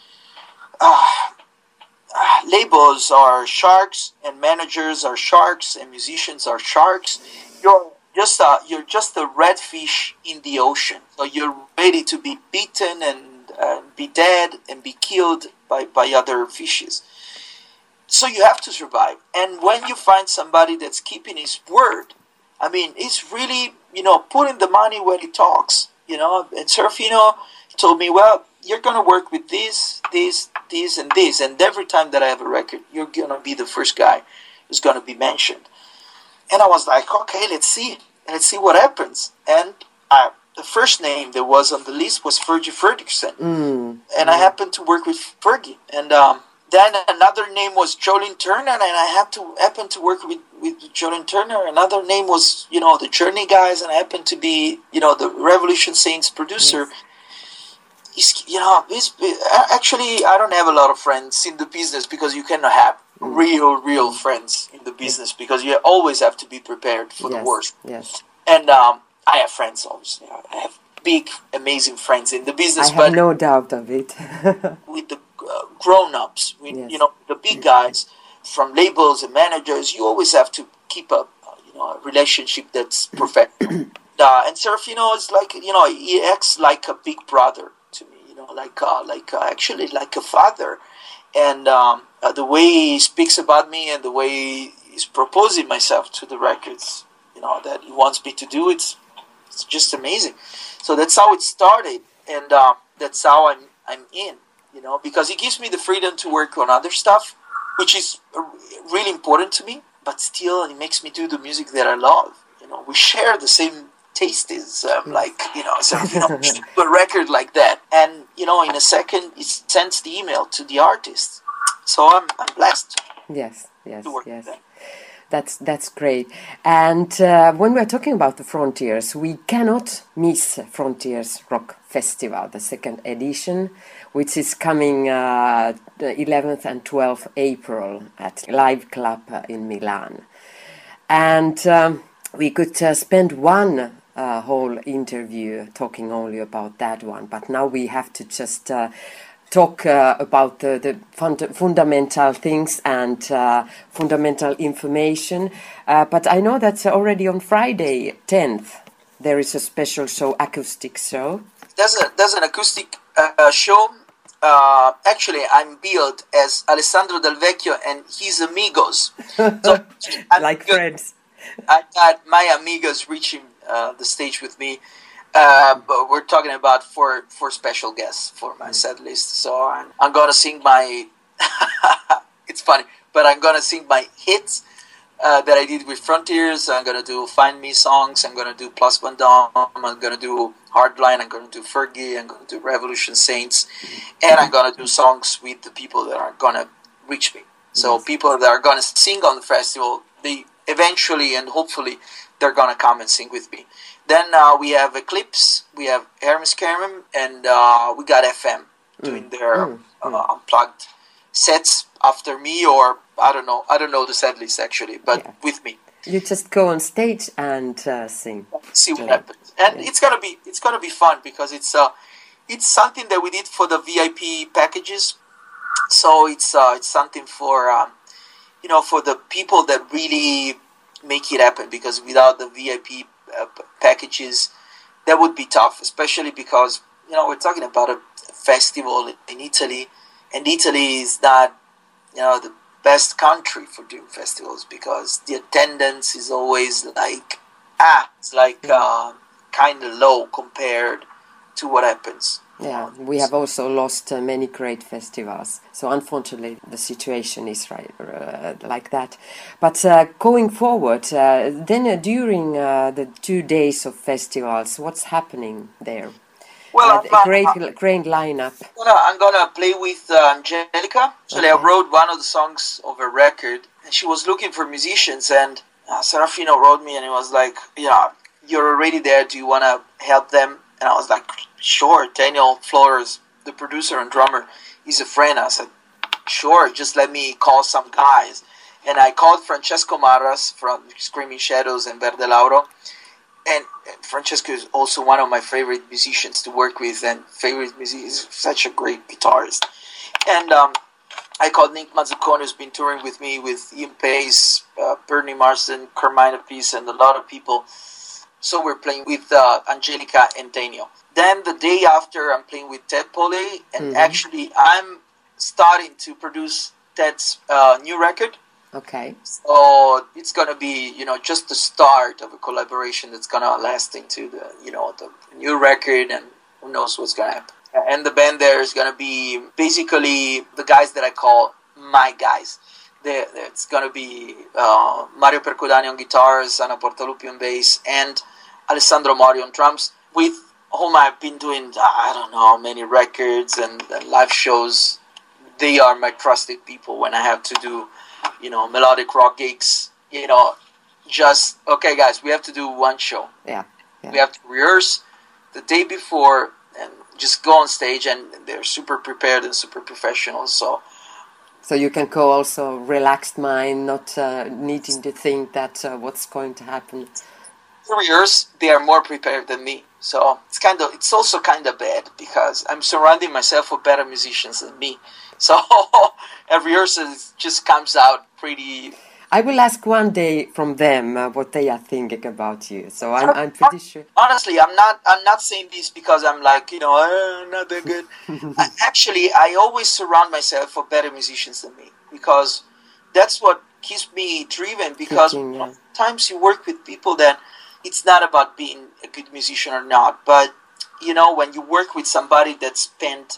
labels are sharks, and managers are sharks, and musicians are sharks. You're just a red fish in the ocean. So you're ready to be beaten and be dead and be killed by other fishes. So you have to survive. And when you find somebody that's keeping his word, it's really, putting the money where he talks, And Serafino told me, well, you're going to work with this, and this. And every time that I have a record, you're going to be the first guy who's going to be mentioned. And I was like, okay, let's see what happens. And the first name that was on the list was Fergie Ferguson. And I happened to work with Fergie. And then another name was Jolene Turner, and I happened to work with Jolene Turner. Another name was, the Journey guys, and I happened to be, the Revolution Saints producer. Yes. Actually, I don't have a lot of friends in the business, because you cannot have real friends in the business, because you always have to be prepared for the worst. Yes. And I have friends, obviously. I have big, amazing friends in the business. I have no doubt of it. With the grown-ups, the big guys from labels and managers, you always have to keep a relationship that's professional. And Serafino is like, he acts like a big brother to me, actually like a father. And the way he speaks about me and the way he's proposing myself to the records, that he wants me to do, it's just amazing. So that's how it started, and that's how I'm in, because he gives me the freedom to work on other stuff, which is really important to me, but still it makes me do the music that I love. We share the same tastes, so a record like that, and in a second it sends the email to the artist. So I'm blessed. Yes. To work with them. That's great. And when we're talking about the Frontiers, we cannot miss Frontiers Rock Festival, the second edition, which is coming the 11th and 12th April at Live Club in Milan. And we could spend one whole interview talking only about that one, but now we have to just talk about the fundamental things and fundamental information. But I know that already on Friday 10th there is a special show, acoustic show. There's an acoustic show. Actually, I'm billed as Alessandro Del Vecchio and his amigos. So like friends. I got my amigos reaching the stage with me. But we're talking about four special guests for my set list. So I'm gonna sing my. It's funny, but I'm gonna sing my hits that I did with Frontiers. I'm gonna do Find Me songs. I'm gonna do Plus Van Dam. I'm gonna do Hardline. I'm gonna do Fergie. I'm gonna do Revolution Saints, and I'm gonna do songs with the people that are gonna reach me. So people that are gonna sing on the festival, they eventually and hopefully they're gonna come and sing with me. Then we have Eclipse, we have Hermes Kerem, and we got FM doing their unplugged sets after me, or I don't know the set list actually, but with me. You just go on stage and sing. See what happens, and it's gonna be fun, because it's something that we did for the VIP packages. So it's something for for the people that really make it happen, because without the VIP packages, that would be tough, especially because we're talking about a festival in Italy, and Italy is not, the best country for doing festivals because the attendance is always like, it's like kind of low compared to what happens. Yeah, we have also lost many great festivals. So unfortunately, the situation is like that. But going forward, then during the 2 days of festivals, what's happening there? Well, great lineup. I'm gonna play with Angelica. Actually, I wrote one of the songs of a record, and she was looking for musicians, and Serafino wrote me, and it was like, you're already there. Do you want to help them? And I was like, sure. Daniel Flores, the producer and drummer, he's a friend. I said, sure, just let me call some guys. And I called Francesco Marras from Screaming Shadows and Verde Lauro. And Francesco is also one of my favorite musicians to work with, and he's such a great guitarist. And I called Nick Mazzucconi, who's been touring with me, with Ian Pace, Bernie Marsden, Carmine Appice, and a lot of people. So we're playing with Angelica and Daniel. Then the day after, I'm playing with Ted Poley, and actually I'm starting to produce Ted's new record. Okay. So it's gonna be, just the start of a collaboration that's gonna last into the, the new record, and who knows what's gonna happen. And the band there is gonna be basically the guys that I call my guys. It's gonna be Mario Percudani on guitars, Anna Portaluppi on bass, and Alessandro Mori on drums, with whom I've been doing, I don't know, many records and live shows. They are my trusted people when I have to do, melodic rock gigs. Just, okay, guys, we have to do one show. Yeah. We have to rehearse the day before and just go on stage, and they're super prepared and super professional. So you can go also relaxed mind, not needing to think that what's going to happen. For years, they are more prepared than me. So it's also kind of bad because I'm surrounding myself with better musicians than me. So every rehearsal just comes out pretty. I will ask one day from them what they are thinking about you. So I'm pretty sure. Honestly, I'm not saying this because I'm like, I'm not that good. Actually, I always surround myself with better musicians than me because that's what keeps me driven. Because sometimes you work with people that it's not about being a good musician or not, but when you work with somebody that spent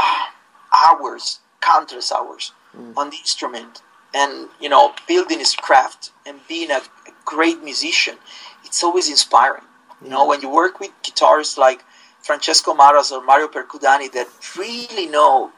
hours, countless hours on the instrument, and building his craft and being a great musician, it's always inspiring. When you work with guitarists like Francesco Marras or Mario Percudani that really know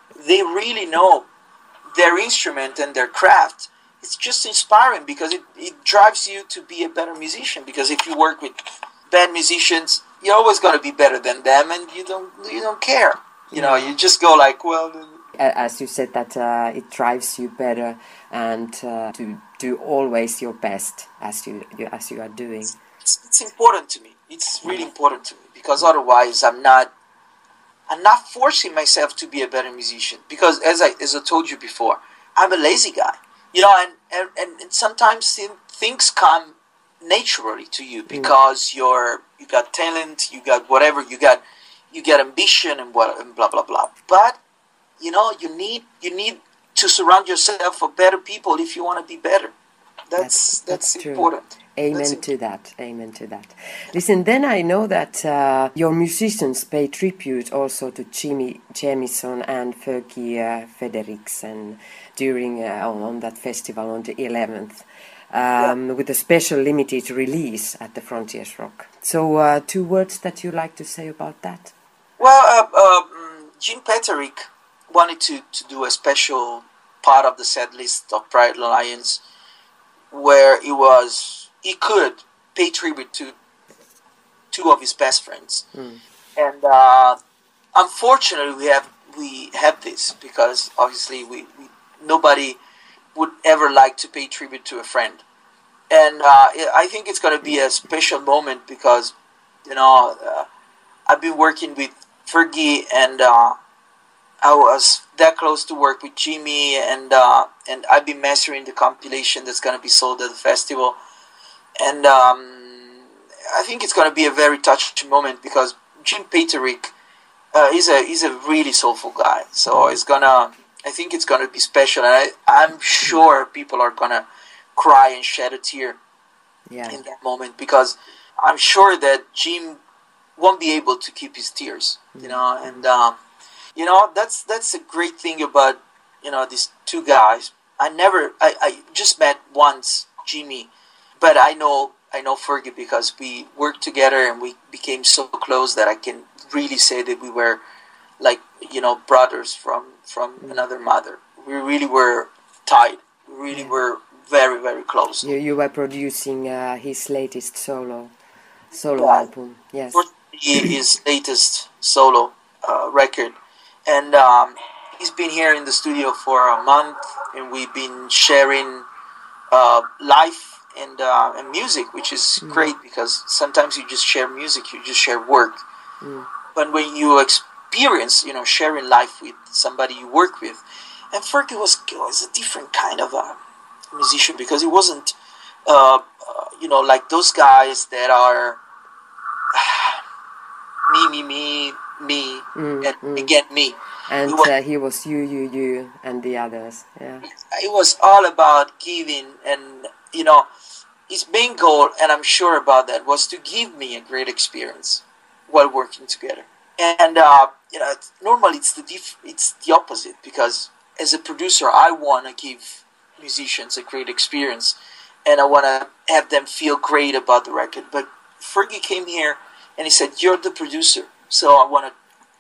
their instrument and their craft, it's just inspiring because it drives you to be a better musician. Because if you work with bad musicians, you're always going to be better than them, and you don't care. You just go like, well. As you said, that it drives you better and to do always your best as you are doing. It's important to me. It's really important to me because otherwise I'm not forcing myself to be a better musician. Because as I told you before, I'm a lazy guy. And sometimes things come naturally to you because you got talent, you got whatever, you got ambition and blah blah blah. But you need to surround yourself with better people if you want to be better. That's important. Amen to that. Listen, then I know that your musicians pay tribute also to Jimmy Jamison and Fergie Frederiksen during on that festival on the 11th with a special limited release at the Frontiers Rock. So 2 words that you like to say about that? Well, Jim Peterick wanted to do a special part of the set list of Private Alliance where he could pay tribute to 2 of his best friends. And unfortunately we have this because obviously we nobody would ever like to pay tribute to a friend. And I think it's going to be a special moment because I've been working with Fergie, and I was that close to work with Jimmy, and I've been mastering the compilation that's going to be sold at the festival. And I think it's going to be a very touching moment because Jim Peterick He's a really soulful guy. So I think it's gonna be special, and I'm sure people are gonna cry and shed a tear in that moment, because I'm sure that Jim won't be able to keep his tears. And that's a great thing about these two guys. I just met once Jimmy, but I know Fergie because we worked together and we became so close that I can really say that we were like brothers from another mother. We really were tied. We really were very, very close. You were producing his latest solo album. Yes. His latest solo record, and he's been here in the studio for a month, and we've been sharing life and music, which is great, because sometimes you just share music, you just share work. But when you experience, sharing life with somebody you work with, and Fergie was a different kind of a musician, because he wasn't, like those guys that are me, and again me. And he was you, and the others. Yeah. It was all about giving, and his main goal, and I'm sure about that, was to give me a great experience while working together. And normally it's the opposite, because as a producer, I want to give musicians a great experience, and I want to have them feel great about the record. But Fergie came here and he said, "You're the producer, so I want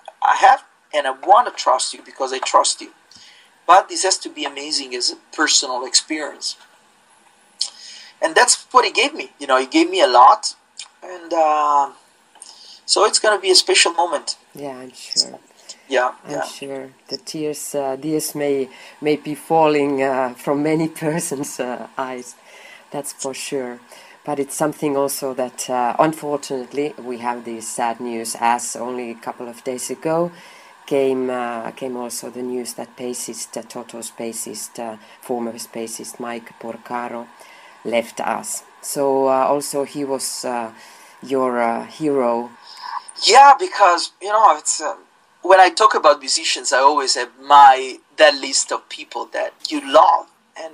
to trust you because I trust you. But this has to be amazing as a personal experience." And that's what he gave me. He gave me a lot, and so it's going to be a special moment. Yeah, I'm sure. Yeah, I'm sure the tears may be falling from many persons' eyes. That's for sure. But it's something also that, unfortunately, we have this sad news, as only a couple of days ago came also the news that Toto's bassist, former bassist Mike Porcaro left us. So also he was your hero. Yeah, because it's when I talk about musicians, I always have that list of people that you love, and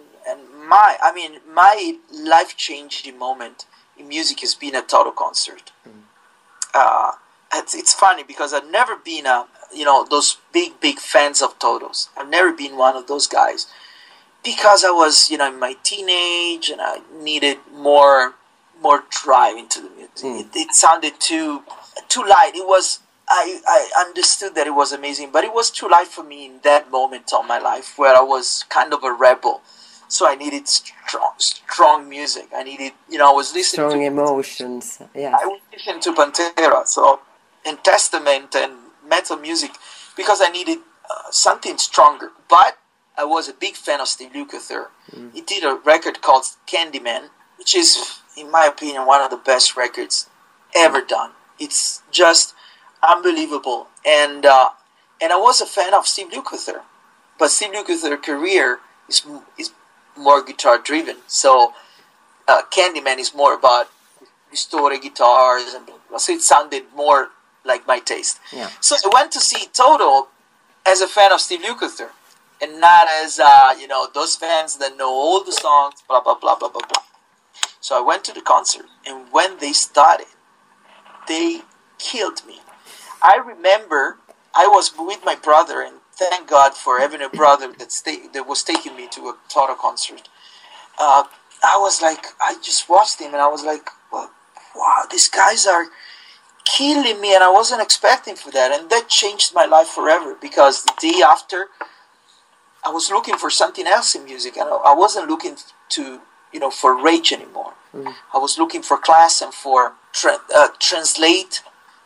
my life-changing moment in music has been a Toto concert. It's funny because I've never been those big fans of Toto's. I've never been one of those guys, because I was in my teenage and I needed more drive into the music. It sounded too light. It was. I understood that it was amazing, but it was too light for me in that moment of my life where I was kind of a rebel. So I needed strong music. I needed, I was listening strong emotions. Yeah, I was listening to Pantera, and Testament and metal music, because I needed something stronger. But I was a big fan of Steve Lukather. He did a record called Candyman, which is, in my opinion, one of the best records ever done. It's just unbelievable. And I was a fan of Steve Lukather, but Steve Lukather's career is more guitar driven. So Candyman is more about distorted guitars, and so it sounded more like my taste. Yeah. So I went to see Toto as a fan of Steve Lukather, and not as those fans that know all the songs, blah blah blah blah blah blah. So I went to the concert, and when they started, they killed me. I remember I was with my brother, and thank God for having a brother that was taking me to a Toto concert. I was like, I just watched him, and I was like, well, wow, these guys are killing me, and I wasn't expecting for that, and that changed my life forever, because the day after, I was looking for something else in music, and I wasn't looking to, for rage anymore. I was looking for class and for translate,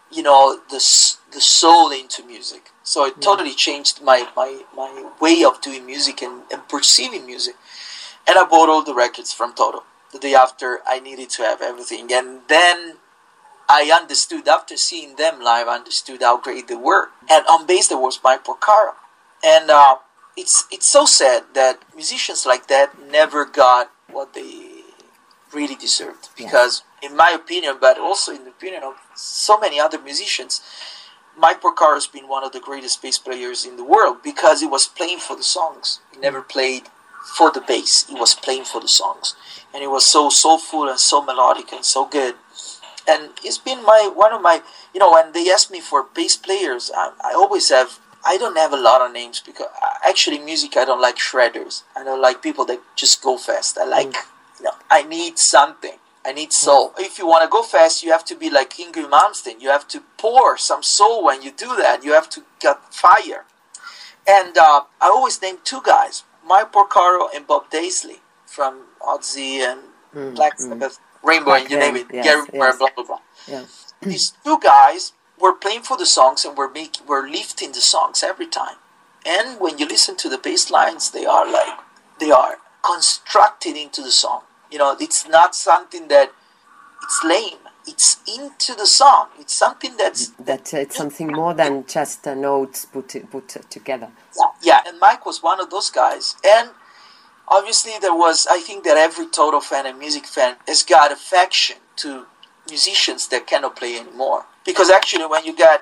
the soul into music. So it totally changed my way of doing music and perceiving music. And I bought all the records from Toto. The day after, I needed to have everything. And then I understood, after seeing them live, I understood how great they were. And on bass, there was Mike Porcaro. And it's so sad that musicians like that never got what they really deserved. Because in my opinion, but also in the opinion of so many other musicians, Mike Porcaro has been one of the greatest bass players in the world because he was playing for the songs. He never played for the bass. He was playing for the songs. And it was so soulful and so melodic and so good. And it's been one of my, when they ask me for bass players, I don't have a lot of names because actually music, I don't like shredders. I don't like people that just go fast. I like, I need something. I need soul. If you want to go fast, you have to be like Yngwie Malmsteen. You have to pour some soul when you do that. You have to get fire. And I always name two guys, Mike Porcaro and Bob Daisley from Ozzy and Black Sabbath, Rainbow, and you name it, Gary Moore, blah, blah, blah. Yeah. These two guys were playing for the songs and were lifting the songs every time. And when you listen to the bass lines, they are constructed into the song. It's not something that it's lame. It's into the song. It's something it's something more than just notes put together. Yeah. And Mike was one of those guys. And obviously I think that every Toto fan and music fan has got affection to musicians that cannot play anymore. Because actually when you got,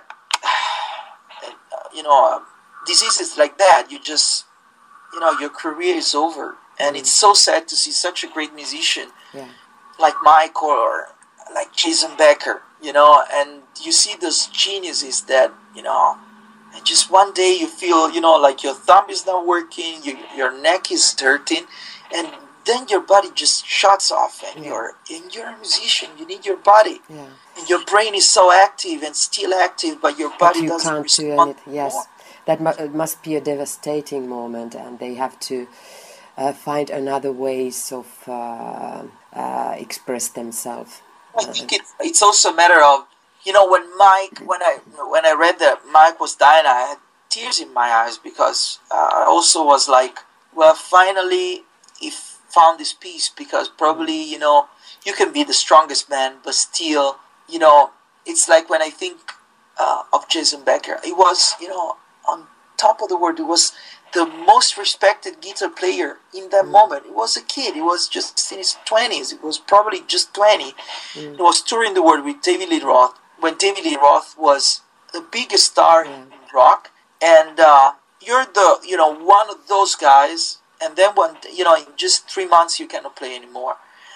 diseases like that, you just, your career is over. And it's so sad to see such a great musician like Mike or like Jason Becker, and you see those geniuses that, and just one day you feel, like your thumb is not working, your neck is hurting, and then your body just shuts off, and you're a musician, you need your body. Yeah. And your brain is so active and still active, but your body doesn't respond. You can't do anything. Yes, that must be a devastating moment, and they have to find another ways of express themselves. I think it's also a matter of, when I read that Mike was dying, I had tears in my eyes because I also was like, well, finally he found this peace, because probably, you can be the strongest man, but still, it's like when I think of Jason Becker, he was, on top of the world. He was the most respected guitar player in that moment. He was a kid. He was just in his 20s. He was probably just 20. He was touring the world with David Lee Roth when David Lee Roth was the biggest star in rock. And you're one of those guys. And then when, in just 3 months you cannot play anymore.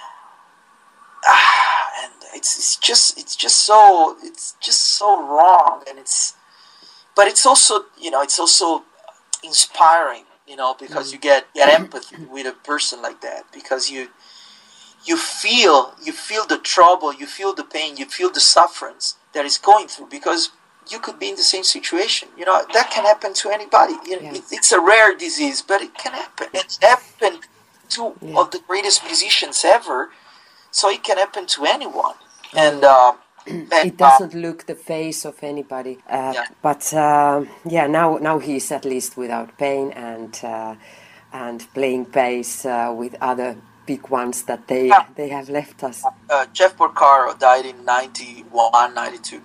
And it's just so wrong. And but it's also, it's also inspiring, because you get empathy with a person like that, because you feel the trouble, you feel the pain, you feel the sufferance that is going through, because you could be in the same situation. That can happen to anybody. It's a rare disease, but it can happen. It happened to of the greatest musicians ever, so it can happen to anyone. And it doesn't look the face of anybody, but now he's at least without pain and playing bass with other big ones that they have left us. Jeff Porcaro died in 91, 92,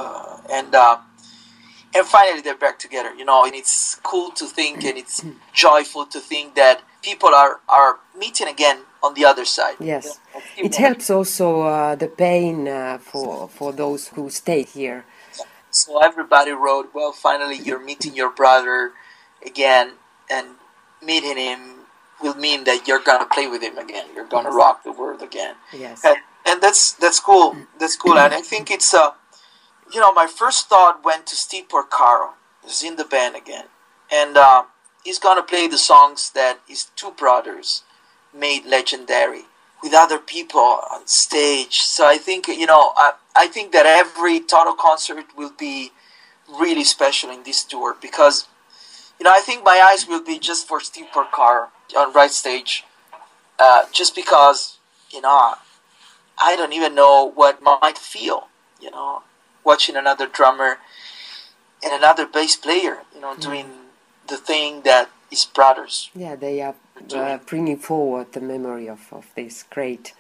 and finally they're back together. And it's cool to think, and it's joyful to think that people are meeting again on the other side. Yes, it helps also the pain for those who stayed here. So everybody wrote, well, finally you're meeting your brother again, and meeting him will mean that you're gonna play with him again. You're gonna rock the world again. Yes, and that's cool. That's cool, and I think it's my first thought went to Steve Porcaro. He's in the band again, and he's gonna play the songs that his two brothers made legendary with other people on stage. So I think, I think that every Toto concert will be really special in this tour, because, I think my eyes will be just for Steve Porcaro on right stage, just because, I don't even know what might feel, watching another drummer and another bass player, doing the thing that his brothers. Yeah, they are bringing forward the memory of these great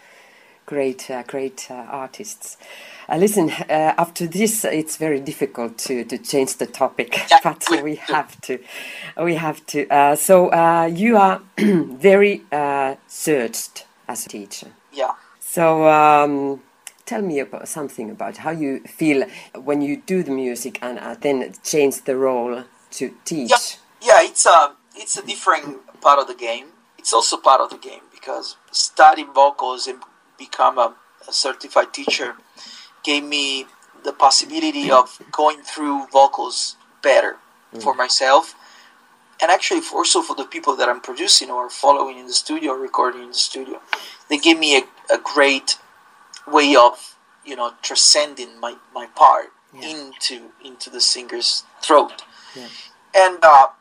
artists. Listen, after this, it's very difficult to change the topic, but we have to. So you are very searched as a teacher. Yeah. So tell me about something about how you feel when you do the music and then change the role to teach. Yeah, it's a different part of the game. It's also part of the game because studying vocals and become a certified teacher gave me the possibility of going through vocals better for myself, and actually also for the people that I'm producing or following in the studio, recording in the studio. They gave me a great way of, transcending my part into the singer's throat. Yeah. And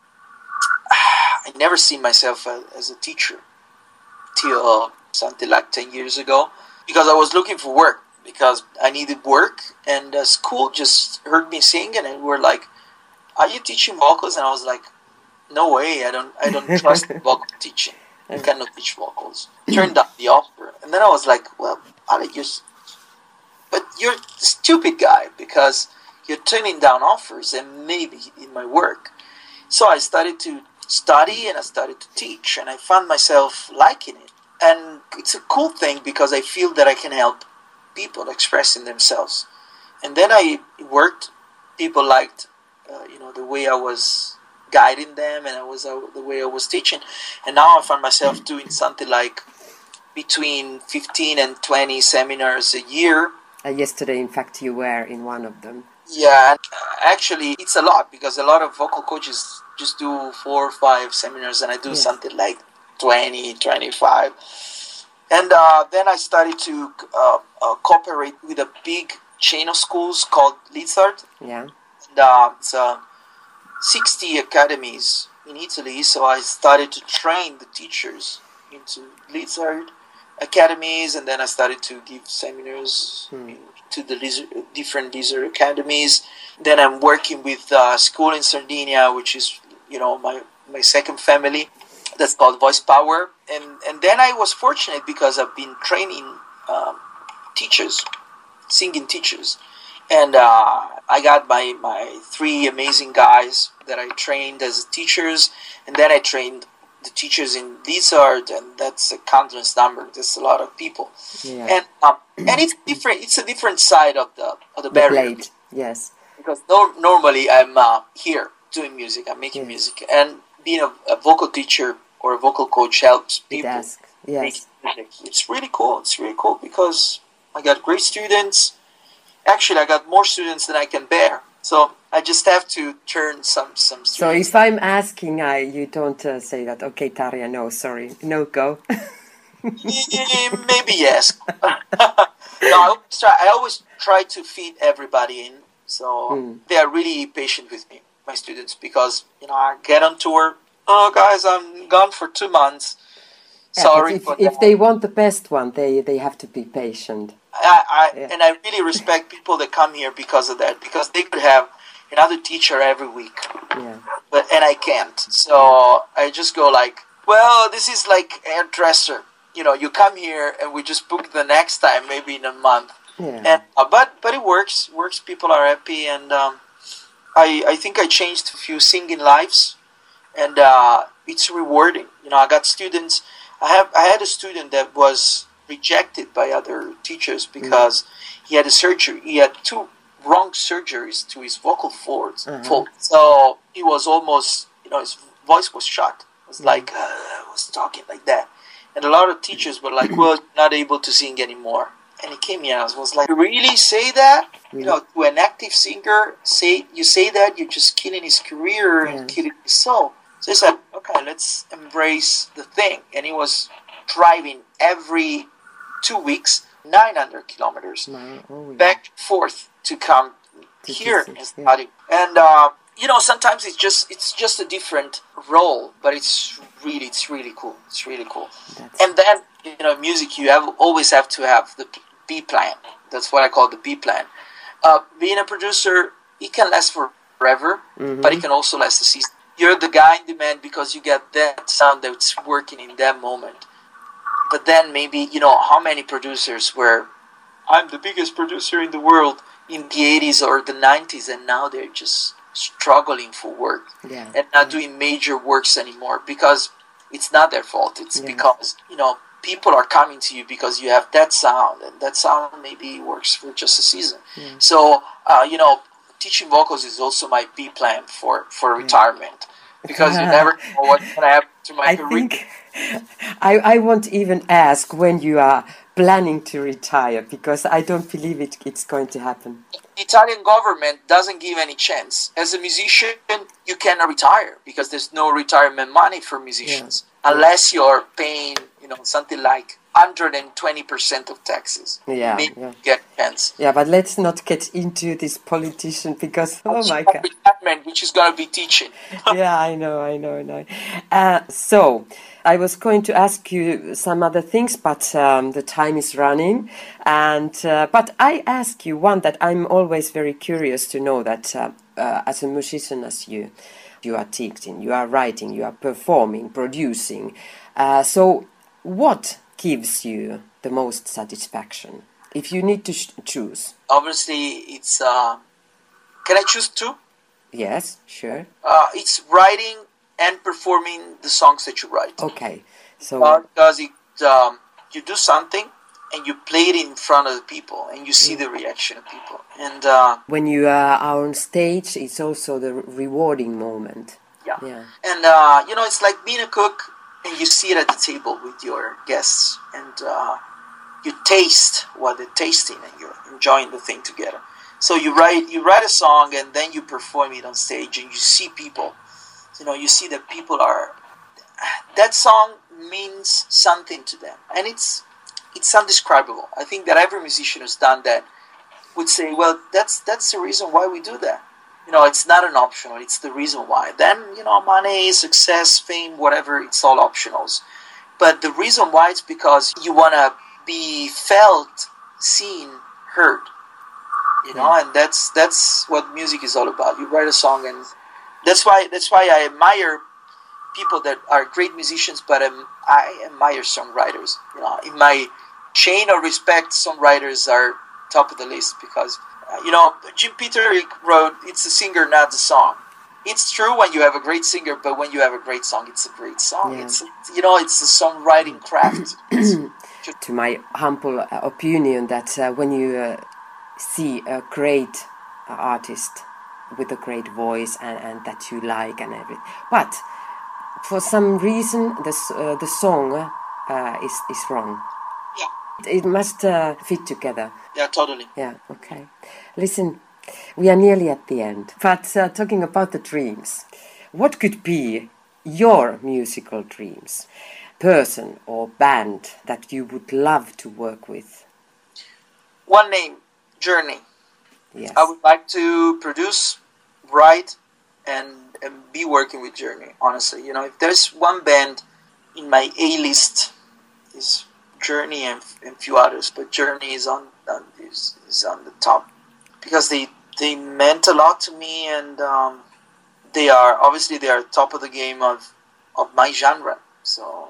I never seen myself as a teacher till something like 10 years ago, because I was looking for work, because I needed work, and school just heard me sing and were like, "Are you teaching vocals?" And I was like, "No way, I don't trust vocal teaching. You cannot teach vocals." Turned down the offer, and then I was like, "Well, but you're a stupid guy, because you're turning down offers and maybe it might work." So I started to study and I started to teach, and I found myself liking it. And it's a cool thing because I feel that I can help people expressing themselves. And then I worked. People liked, the way I was guiding them, and the way I was teaching. And now I find myself doing something like between 15 and 20 seminars a year. Yesterday, in fact, you were in one of them. Yeah, and actually it's a lot, because a lot of vocal coaches just do 4 or 5 seminars, and I do something like 20, 25. And then I started to cooperate with a big chain of schools called Lizard. Yeah. And it's 60 academies in Italy, so I started to train the teachers into Lizard academies, and then I started to give seminars to the different Lizard academies. Then I'm working with a school in Sardinia, which is, my second family, that's called Voice Power. And then I was fortunate because I've been training teachers, singing teachers. And I got my 3 amazing guys that I trained as teachers, and then I trained the teachers in Lizard, and that's a countless number. There's a lot of people, and it's different. It's a different side of the barrier. Blade. Yes, because normally I'm here doing music. I'm making music, and being a vocal teacher or a vocal coach helps people make music. It's really cool. It's really cool because I got great students. Actually, I got more students than I can bear. So I just have to turn some students. So if I'm asking, you don't say that, okay, Tarja, no, sorry, no, go. Maybe yes. No, I always try to feed everybody in. So they are really patient with me, my students, because, I get on tour. "Oh, guys, I'm gone for 2 months. Sorry for that." If they want the best one, they have to be patient. And I really respect people that come here because of that, because they could have another teacher every week, and I can't. So I just go like, "Well, this is like hairdresser. You come here and we just book the next time, maybe in a month." And but it works. People are happy, and I think I changed a few singing lives, and it's rewarding. I got students. I had a student that was rejected by other teachers because he had a surgery. He had 2 wrong surgeries to his vocal folds. So he was almost, his voice was shot. It was like, I was talking like that. And a lot of teachers were like, "Well, you're not able to sing anymore." And he came here and I was like, "You really say that? To an active singer, you say that, you're just killing his career and killing his soul." So he said, "Okay, let's embrace the thing." And he was driving every 2 weeks, 900 kilometers, back and forth to come here and study. And sometimes it's just a different role, but it's really cool. It's really cool. And then music, you always have to have the B plan. That's what I call the B plan. Being a producer, it can last forever, but it can also last a season. You're the guy in demand because you get that sound that's working in that moment. But then maybe, how many producers were, "I'm the biggest producer in the world," in the 80s or the 90s, and now they're just struggling for work and not doing major works anymore because it's not their fault. It's because, people are coming to you because you have that sound, and that sound maybe works for just a season. So teaching vocals is also my B plan for retirement, because you never know what's going to happen to my career. Think I won't even ask when you are planning to retire, because I don't believe it's going to happen. The Italian government doesn't give any chance. As a musician, you cannot retire because there's no retirement money for musicians unless you're paying, something like 120% of taxes. Maybe you get a chance. Yeah, but let's not get into this politician, because oh my God, retirement, which is going to be teaching. Yeah, I know. So I was going to ask you some other things, but the time is running. And but I ask you one that I'm always very curious to know, that as a musician, as you are teaching, you are writing, you are performing, producing. So what gives you the most satisfaction if you need to choose? Obviously, it's. Can I choose two? Yes, sure. It's writing and performing the songs that you write. Okay, so because you do something and you play it in front of the people and you see the reaction of people. And when you are on stage, it's also the rewarding moment. Yeah. And it's like being a cook, and you sit at the table with your guests, and you taste what they're tasting, and you're enjoying the thing together. So you write a song, and then you perform it on stage, and you see people. You see that people are. That song means something to them, and it's undescribable. I think that every musician who's done that would say, "Well, that's the reason why we do that." It's not an optional. It's the reason why. Then money, success, fame, whatever. It's all optionals. But the reason why is because you want to be felt, seen, heard. And that's what music is all about. You write a song, and that's why I admire people that are great musicians, but I admire songwriters. In my chain of respect, songwriters are top of the list, because Jim Peterick wrote, "It's the singer, not the song." It's true when you have a great singer, but when you have a great song, it's a great song. Yeah. It's the songwriting craft. To my humble opinion, that when you see a great artist with a great voice and that you like and everything, but for some reason the song is wrong. Yeah. It must fit together. Yeah, totally. Yeah, okay. Listen, we are nearly at the end, but talking about the dreams, what could be your musical dreams? Person or band that you would love to work with? One name, Journey. Yes. I would like to produce, write, and be working with Journey, honestly. If there's one band in my A-list, is Journey and a few others, but Journey is on the top, because they meant a lot to me, and they are top of the game of my genre. So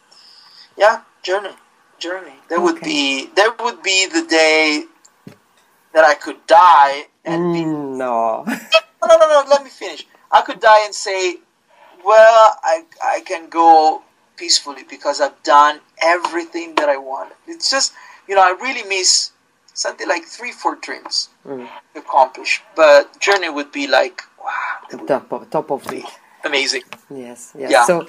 yeah, Journey. There would be the day that I could die and be no. Let me finish. I could die and say, well, I can go peacefully because I've done everything that I wanted. It's just, I really miss something like 3-4 dreams to accomplish. But Journey would be like, wow. Top of it. Amazing. Yes. Yeah. So,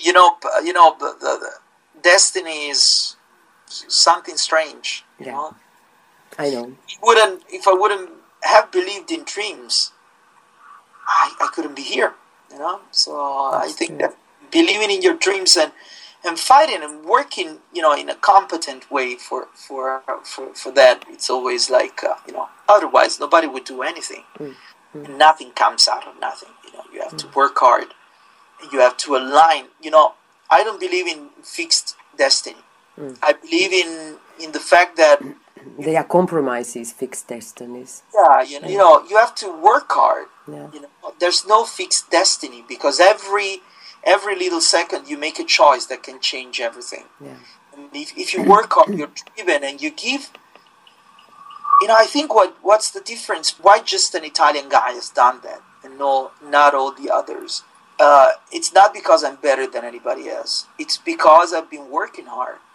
the destiny is something strange. You know? I know. If I wouldn't have believed in dreams, I couldn't be here. So that's I think that believing in your dreams and fighting and working, in a competent way for that, it's always like, otherwise nobody would do anything. And nothing comes out of nothing. You have to work hard. You have to align. I don't believe in fixed destiny. I believe in the fact that they are compromises, fixed destinies. Yeah, you have to work hard. Yeah. There's no fixed destiny, because every little second you make a choice that can change everything. Yeah. And if you work hard, you're driven, and you give. I think what's the difference? Why just an Italian guy has done that, and not all the others? It's not because I'm better than anybody else. It's because I've been working hard.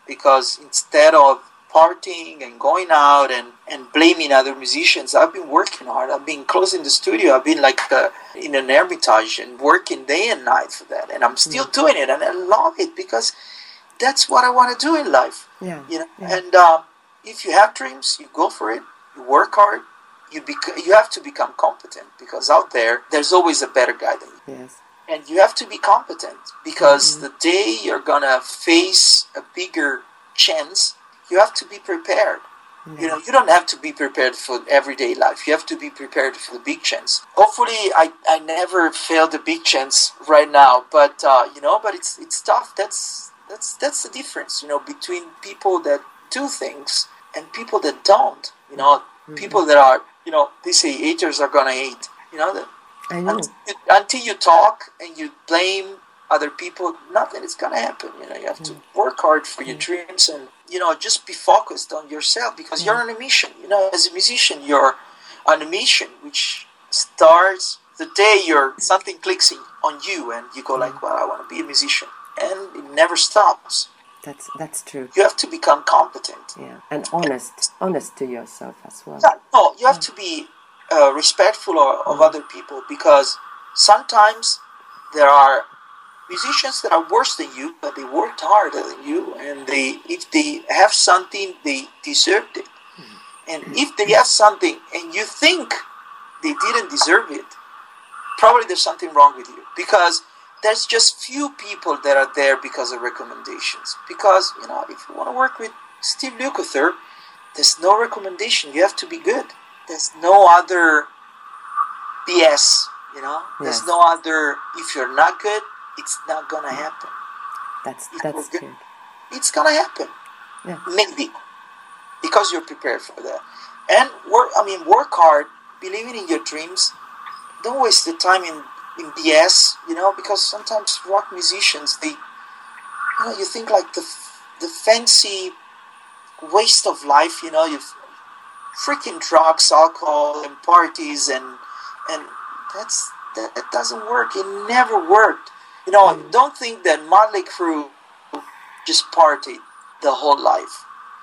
because instead of partying and going out and blaming other musicians, I've been working hard. I've been closing the studio. I've been like in an Hermitage and working day and night for that. And I'm still doing it, and I love it because that's what I want to do in life. Yeah. You know. Yeah. And if you have dreams, you go for it. You work hard. You have to become competent, because out there's always a better guy than you. Yes. And you have to be competent, because the day you're gonna face a bigger chance, you have to be prepared. Yeah. You know, you don't have to be prepared for everyday life. You have to be prepared for the big chance. Hopefully, I never failed the big chance right now, but you know, but it's tough. That's the difference, you know, between people that do things and people that don't. You know, people that are, you know, they say haters are gonna hate. You know that. I know. Until you talk and you blame other people, nothing is gonna happen. You know, you have to work hard for your dreams, and you know, just be focused on yourself, because you're on a mission. You know, as a musician, you're on a mission which starts the day something clicks on you, and you go like, "Well, I want to be a musician," and it never stops. That's true. You have to become competent. Yeah, and honest to yourself as well. No, you have to be respectful of other people, because sometimes there are musicians that are worse than you, but they worked harder than you, and if they have something, they deserved it. And if they have something and you think they didn't deserve it, probably there's something wrong with you, because there's just few people that are there because of recommendations. Because, you know, if you want to work with Steve Lukather, there's no recommendation. You have to be good. There's no other BS, you know. There's no other. If you're not good, it's not gonna happen. That's true. It's gonna happen. Yeah. Maybe because you're prepared for that. And work hard. Believing in your dreams. Don't waste the time in BS, you know, because sometimes rock musicians, you think like the fancy waste of life, you know, you've freaking drugs, alcohol, and parties, and that doesn't work. It never worked. You know, don't think that Motley Crue just partied the whole life.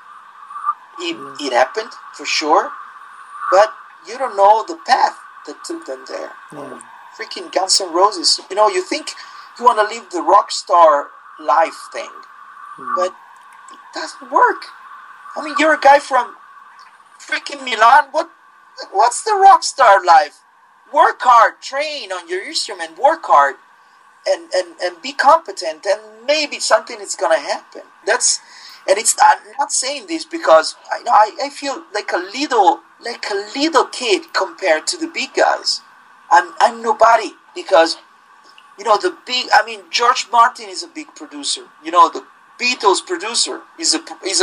It happened for sure, but you don't know the path that took them there. Yeah. Freaking Guns N' Roses. You know, you think you want to live the rock star life thing, but it doesn't work. I mean, you're a guy from freaking Milan. What's the rock star life? Work hard, train on your instrument, work hard, and be competent, and maybe something is gonna happen. I'm not saying this because I feel like a little kid compared to the big guys. I'm nobody, because, you know, George Martin is a big producer. You know, the Beatles producer is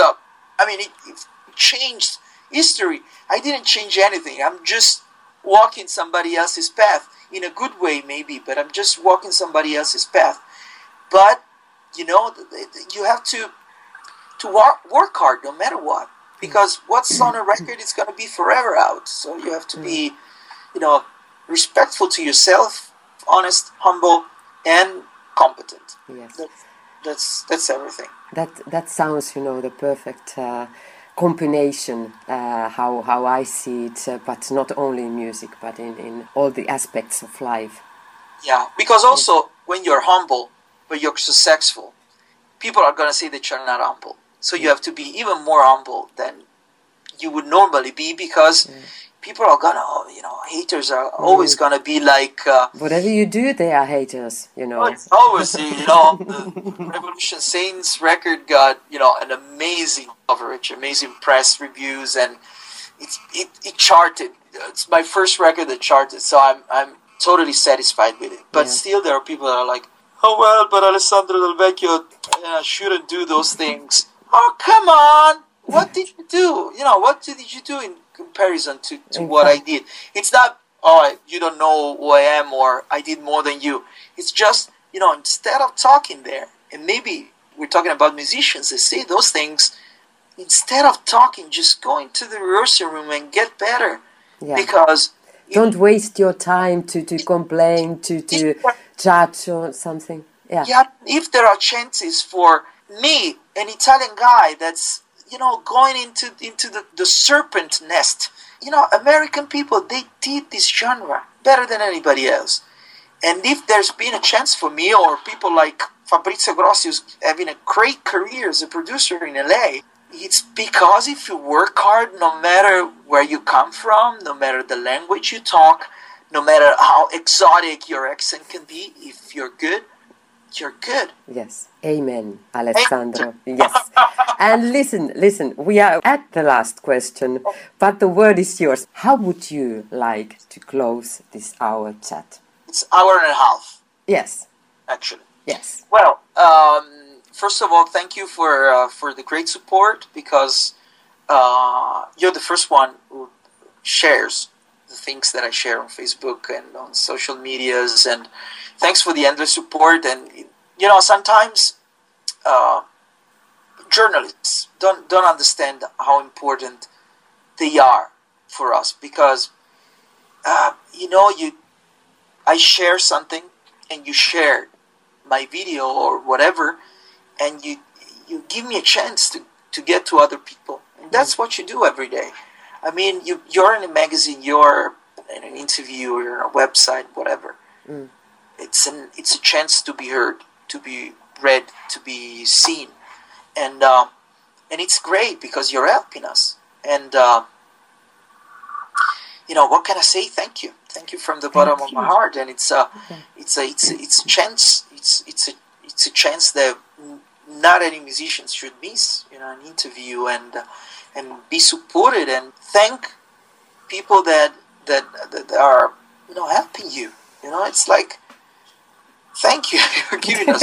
it changed history. I didn't change anything. I'm just walking somebody else's path, in a good way maybe, but I'm just walking somebody else's path. But, you know, you have to work hard no matter what, because what's on a record is going to be forever out. So you have to be, you know, respectful to yourself, honest, humble, and competent. Yes. That's everything. That sounds, you know, the perfect combination, how I see it, but not only in music, but in all the aspects of life. Yeah, because also when you're humble, but you're successful, people are going to say that you're not humble. So you have to be even more humble than you would normally be, because people are gonna, you know, haters are always gonna be like. Whatever you do, they are haters, you know. It's always, you know, the Revolution Saints record got, you know, an amazing coverage, amazing press reviews, and it charted. It's my first record that charted, so I'm totally satisfied with it. But still, there are people that are like, oh well, but Alessandro Del Vecchio shouldn't do those things. Oh, come on! What did you do? You know, what did you do in comparison to what I did? It's not, oh, you don't know who I am, or I did more than you. It's just, you know, instead of talking there, and maybe we're talking about musicians that say those things, instead of talking, just go into the rehearsal room and get better. Yeah. Because don't waste your time to complain, to judge or something. Yeah. If there are chances for me, an Italian guy that's, going into the serpent nest. American people, they did this genre better than anybody else. And if there's been a chance for me, or people like Fabrizio Grossi, who's having a great career as a producer in LA, it's because if you work hard, no matter where you come from, no matter the language you talk, no matter how exotic your accent can be, if you're good, you're good. Yes. Amen, Alessandro. Yes. And listen, we are at the last question, but the word is yours. How would you like to close this hour chat? It's an hour and a half. Yes. Actually. Yes. Well, first of all, thank you for the great support, because you're the first one who shares the things that I share on Facebook and on social medias, and thanks for the endless support. And sometimes journalists don't understand how important they are for us, because I share something and you share my video or whatever, and you give me a chance to get to other people. And that's what you do every day. I mean, you're in a magazine, you're in an interview, you're on a website, whatever. It's a chance to be heard, to be read, to be seen. And it's great because you're helping us. And what can I say? Thank you. Thank you from the bottom of my heart. And it's a chance. It's a chance that not any musicians should miss. An interview and be supported, and thank people that are helping you. It's like, thank you for giving us.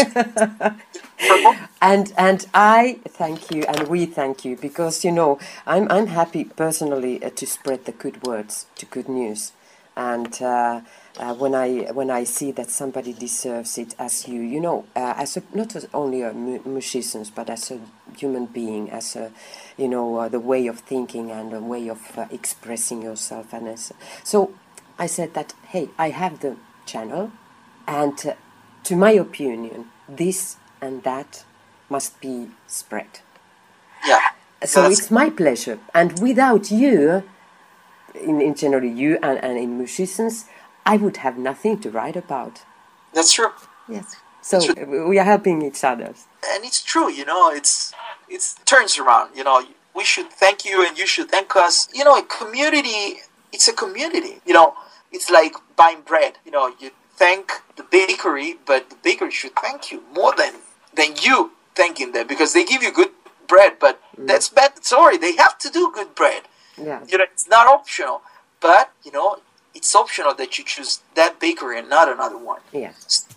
And I thank you, and we thank you, because I'm happy personally to spread the good words, to good news, and when I see that somebody deserves it, as as not as only a musicians, but as a human being, as a the way of thinking and a way of expressing yourself, and so I said that, hey, I have the channel, and to my opinion, this and that must be spread. Yeah. So it's my pleasure, and without you, in generally you and in musicians, I would have nothing to write about. That's true. Yes. So we are helping each other. And it's true, it turns around. We should thank you, and you should thank us. A community. It's a community. It's like buying bread. You thank the bakery, but the bakery should thank you more than you thanking them, because they give you good bread, but that's bad. Sorry, they have to do good bread. Yeah. It's not optional, but it's optional that you choose that bakery and not another one. Yeah.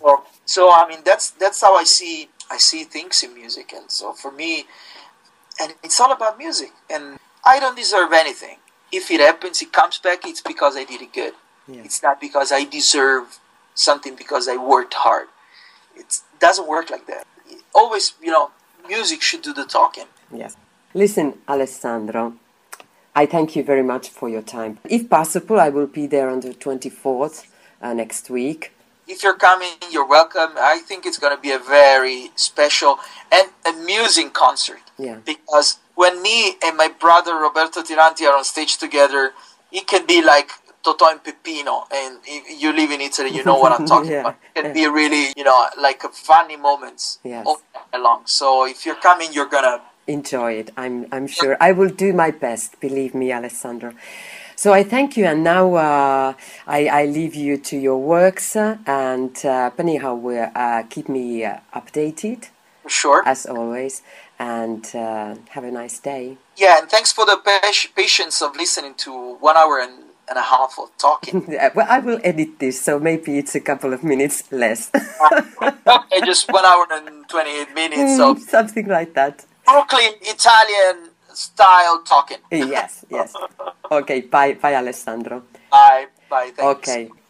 So I mean, that's how I see things in music, and so for me, and it's all about music, and I don't deserve anything. If it happens, it comes back, it's because I did it good. Yeah. It's not because I deserve something because I worked hard. It doesn't work like that. Always, music should do the talking. Yes. Listen, Alessandro, I thank you very much for your time. If possible, I will be there on the 24th next week. If you're coming, you're welcome. I think it's going to be a very special and amusing concert. Yeah. Because when me and my brother Roberto Tiranti are on stage together, it can be like Totò and Peppino, and if you live in Italy, you know what I'm talking about. It can be really, like funny moments all along. So if you're coming, you're gonna enjoy it. I'm sure. I will do my best. Believe me, Alessandro. So I thank you, and now I leave you to your works, and anyhow, keep me updated. Sure. As always, and have a nice day. Yeah, and thanks for the patience of listening to 1 hour and a half of talking. Well, I will edit this, so maybe it's a couple of minutes less. Okay, just 1 hour and 28 minutes. So something like that. Brooklyn Italian style talking. Yes. Okay, bye, Alessandro. Bye. Thanks. Okay.